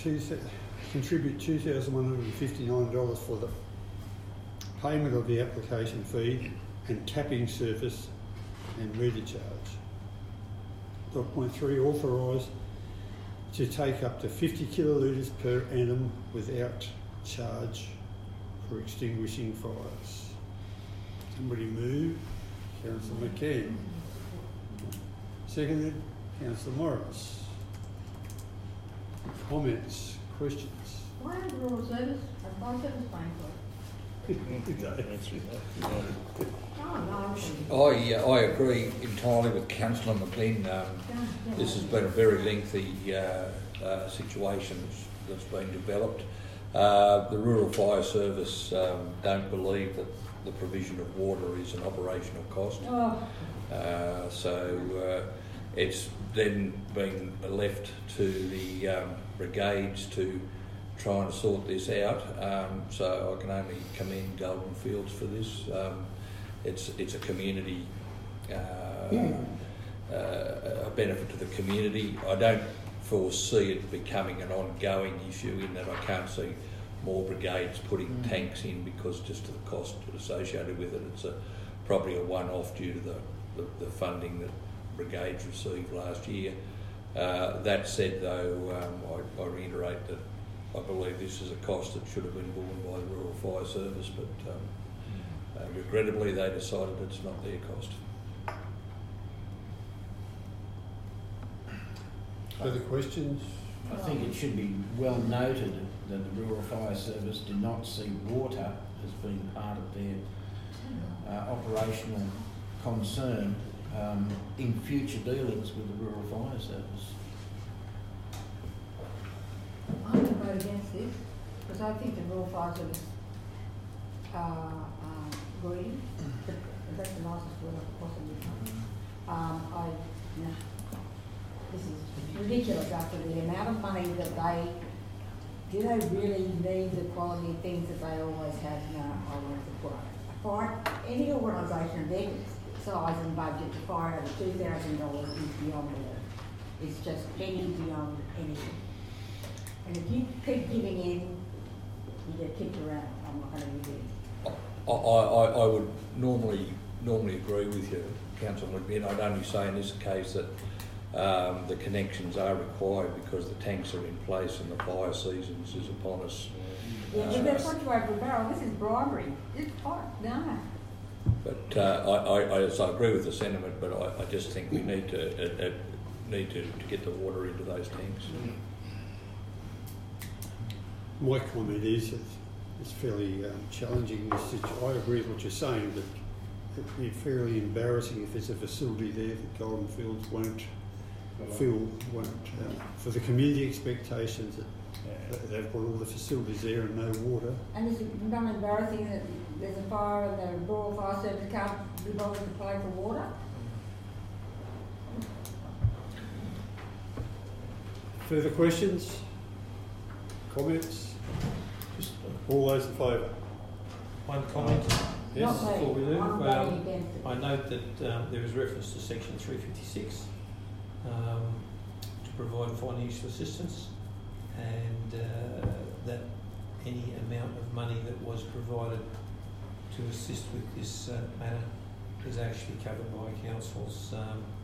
$2,159 for the payment of the application fee and tapping service and meter charge. Point 3, authorise to take up to 50 kilolitres per annum without charge for extinguishing fires. Somebody move. Councillor McCann. Seconded. Councillor Morris. Comments? Questions? Why is rural service and fire service paying for it? I agree entirely with Councillor McGlynn. This has been a very lengthy situation that's been developed. The Rural Fire Service don't believe that the provision of water is an operational cost. So it's then been left to the brigades to try and sort this out. So I can only commend Golden Fields for this. It's a community, a benefit to the community. I don't foresee it becoming an ongoing issue in that I can't see more brigades putting tanks in because just of the cost associated with it. It's probably a one-off due to the funding that brigades received last year. That said though, I reiterate that I believe this is a cost that should have been borne by the Rural Fire Service, but regrettably they decided it's not their cost. Further questions? I think it should be well noted that the Rural Fire Service do not see water as being part of their operational concern in future dealings with the Rural Fire Service. I'm going to vote against this because I think the Rural Fire Service are greedy. That's the nicest word I could possibly come. This is ridiculous after the amount of money that they do they really need the quality of things that they always have? No, I won't support it. For any organisation of their size and budget to fire over $2,000 is beyond it. It's just penny beyond anything. And if you keep giving in, you get kicked around. I'm not going to give in. I would normally agree with you, Councillor McMinn. I'd only say in this case that the connections are required because the tanks are in place and the fire season is upon us. Yeah, but that's not to open barrel. This is bribery. It's fire. No. But I agree with the sentiment, but I just think we need to get the water into those tanks. My comment is that it's fairly challenging. I agree with what you're saying, but it'd be fairly embarrassing if there's a facility there that Golden Fields won't for the community expectations that they've got all the facilities there and no water. And is it not embarrassing that there's a fire and the Royal Fire Service can't be bothered to pay for water? Further questions? Comments? All those in favour? One comment. Yes. Before we leave, I'm against it. I note that there is reference to section 356 to provide financial assistance, and that any amount of money that was provided to assist with this matter is actually covered by Council's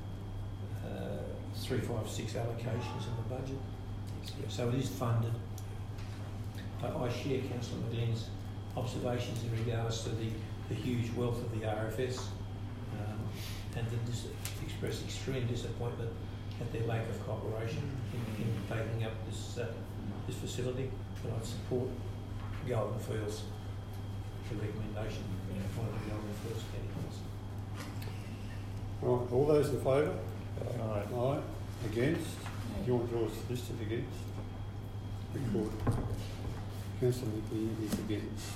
356 allocations in the budget. So it is funded. I share Councillor McGlynn's observations in regards to the huge wealth of the RFS and to express extreme disappointment at their lack of cooperation in taking up this facility. But I'd support Golden Fields for recommendation for one of the Golden Fields candidates. All those in favour? Aye. Against? Do you want yours listed against? Record. Councillor McGlynn is against.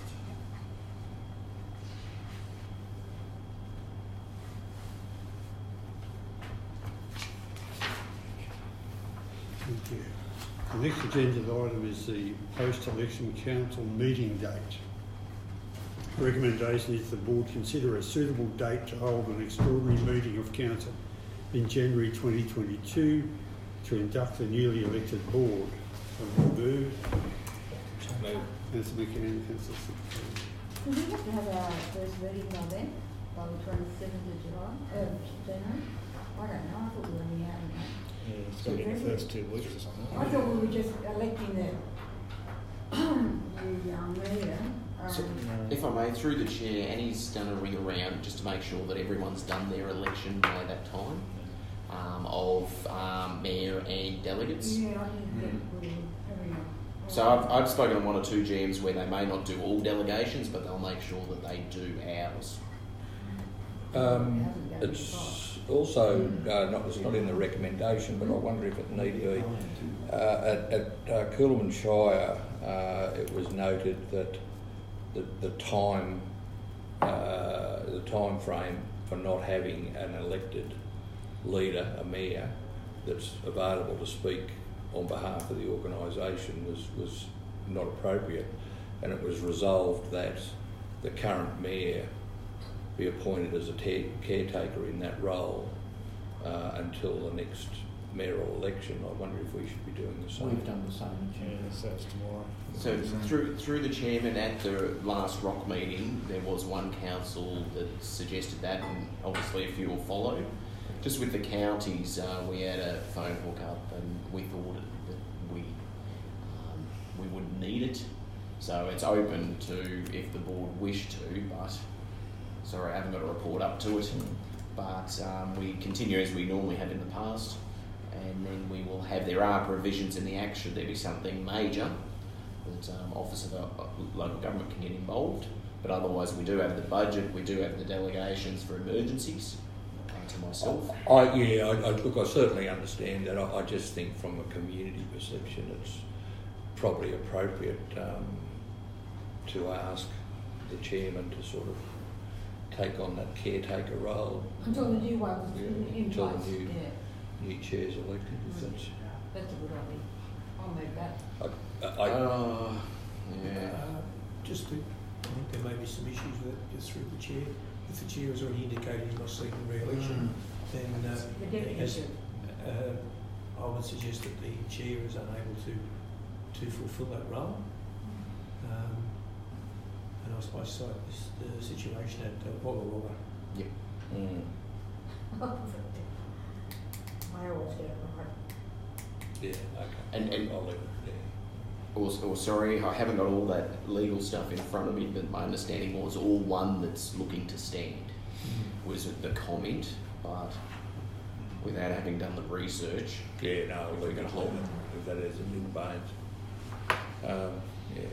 Thank you. The next agenda item is the post-election council meeting date. The recommendation is the board consider a suitable date to hold an extraordinary meeting of council in January 2022 to induct the newly elected board. Move. Councillor McCann, Councillor Secretary. Do we have to have our first meeting by then? By the 27th of July? January? I don't know. I thought we were only out in that. Yeah, it's got to be in the first 2 weeks or something. I thought we were just electing the mayor. So, if I may, through the chair, Annie's done a ring around just to make sure that everyone's done their election by that time of mayor and delegates. Yeah, I didn't get So I've spoken to 1 or 2 GMs where they may not do all delegations, but they'll make sure that they do ours. It's also it's not in the recommendation, but I wonder if it need to be. At Coolman Shire, it was noted that the time frame for not having an elected leader, a mayor, that's available to speak on behalf of the organisation was not appropriate, and it was resolved that the current mayor be appointed as a caretaker in that role until the next mayoral election. I wonder if we should be doing the same. We've done the same. Yeah, so it's tomorrow. So through the chairman at the last ROC meeting, there was one council that suggested that, and obviously a few will follow. Just with the counties, we had a phone hook up, and we thought that we wouldn't need it. So it's open to if the board wished to, but sorry, I haven't got a report up to it. But we continue as we normally have in the past, and then we will have, there are provisions in the Act should there be something major that Office of Local Government can get involved. But otherwise, we do have the budget, we do have the delegations for emergencies. To myself. Look, I certainly understand that. I just think from a community perception, it's probably appropriate to ask the chairman to sort of take on that caretaker role until the new one's in until place. the new chair's elected. That's a good idea. I'll make that. Just to, I think there may be some issues with it just through the chair. If the chair has already indicated he's not seeking re-election, then The deputy as, should. I would suggest that the chair is unable to fulfil that role. And I suppose cite the situation at Wagga Wagga. Yep. I always get it right. Yeah, okay. And I'll leave it. or sorry, I haven't got all that legal stuff in front of me, but my understanding was all one that's looking to stand was the comment, but without having done the research, Yeah, no, we're going to hold it with that as a little bones. Yeah.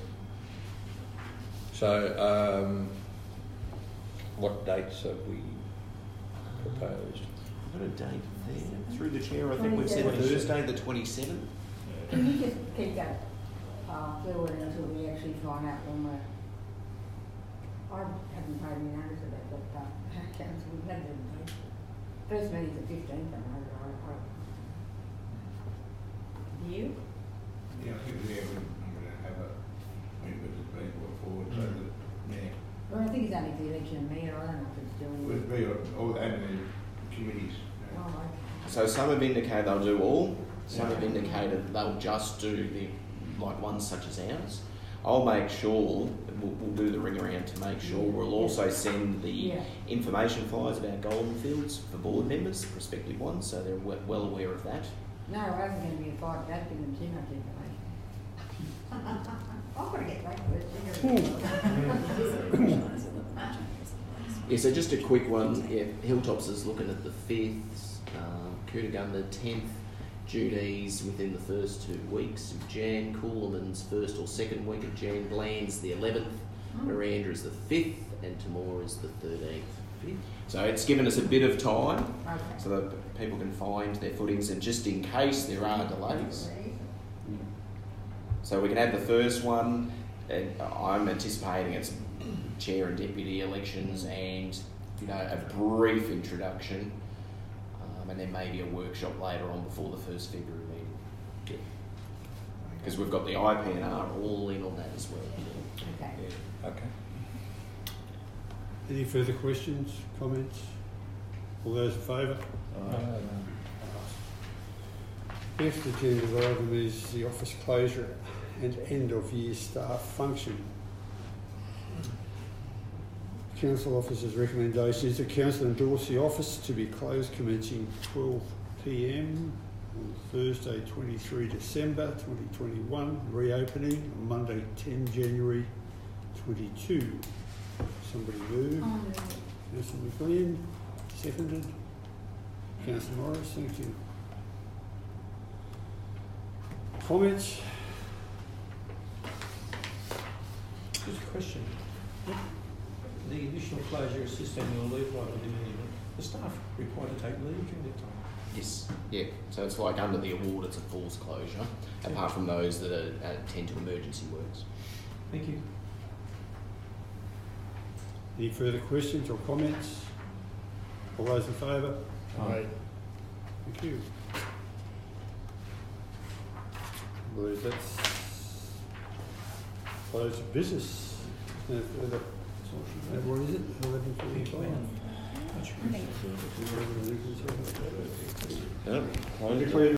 So, what dates have we proposed? I've got a date there. Through the chair, I think we've said 27th. Thursday the 27th. Can you just keep that fluid until we actually find out when we're... I haven't paid any notice of that, but council, we've had the first meeting's the 15th, I know. You? Yeah, I think I'm going to have a meeting with the people forward so that, yeah. Well, I think it's only the election of mayor, I don't know if it's doing... Would be all the admin committees. Oh, okay. So some have indicated they'll do all. Some have indicated they'll just do the ones such as ours. I'll make sure we'll do the ring around to make sure. We'll also send the information flyers about Goldenfields for board members, prospective ones, so they're well aware of that. No, it wasn't going to be a fight about giving them too much information. I've got to get back to it. Yeah, so just a quick one. Yeah, Hilltops is looking at the 5th, Cootagun the 10th, Judy's within the first 2 weeks of Jan, Coolaman's first or second week of Jan, Bland's the 11th, Miranda is the 5th, and Temora is the 13th. So it's given us a bit of time so that people can find their footings, and just in case there are delays. So we can have the first one, and I'm anticipating it's chair and deputy elections and a brief introduction, and then maybe a workshop later on before the first February meeting. Because we've got the IPNR all in on that as well. Okay. Yeah. Okay. Any further questions, comments? All those in favour? Next agenda item is the office closure and end of year staff function. Council officers' recommendation is the council endorse the office to be closed commencing 12 p.m. on Thursday 23 December 2021, reopening on Monday 10 January 22. Somebody move. Councillor McLean, seconded. Councillor Morris, thank you. Comments? Just a question. The additional closure assist annual leave right within the staff required to take leave during that time? Yes, yeah. So it's like under the award, it's a forced closure, apart from those that attend to emergency works. Thank you. Any further questions or comments? All those in favour? Aye. Thank you. I believe that's close of business. No further. What is it? 11:45. Thank you. Declare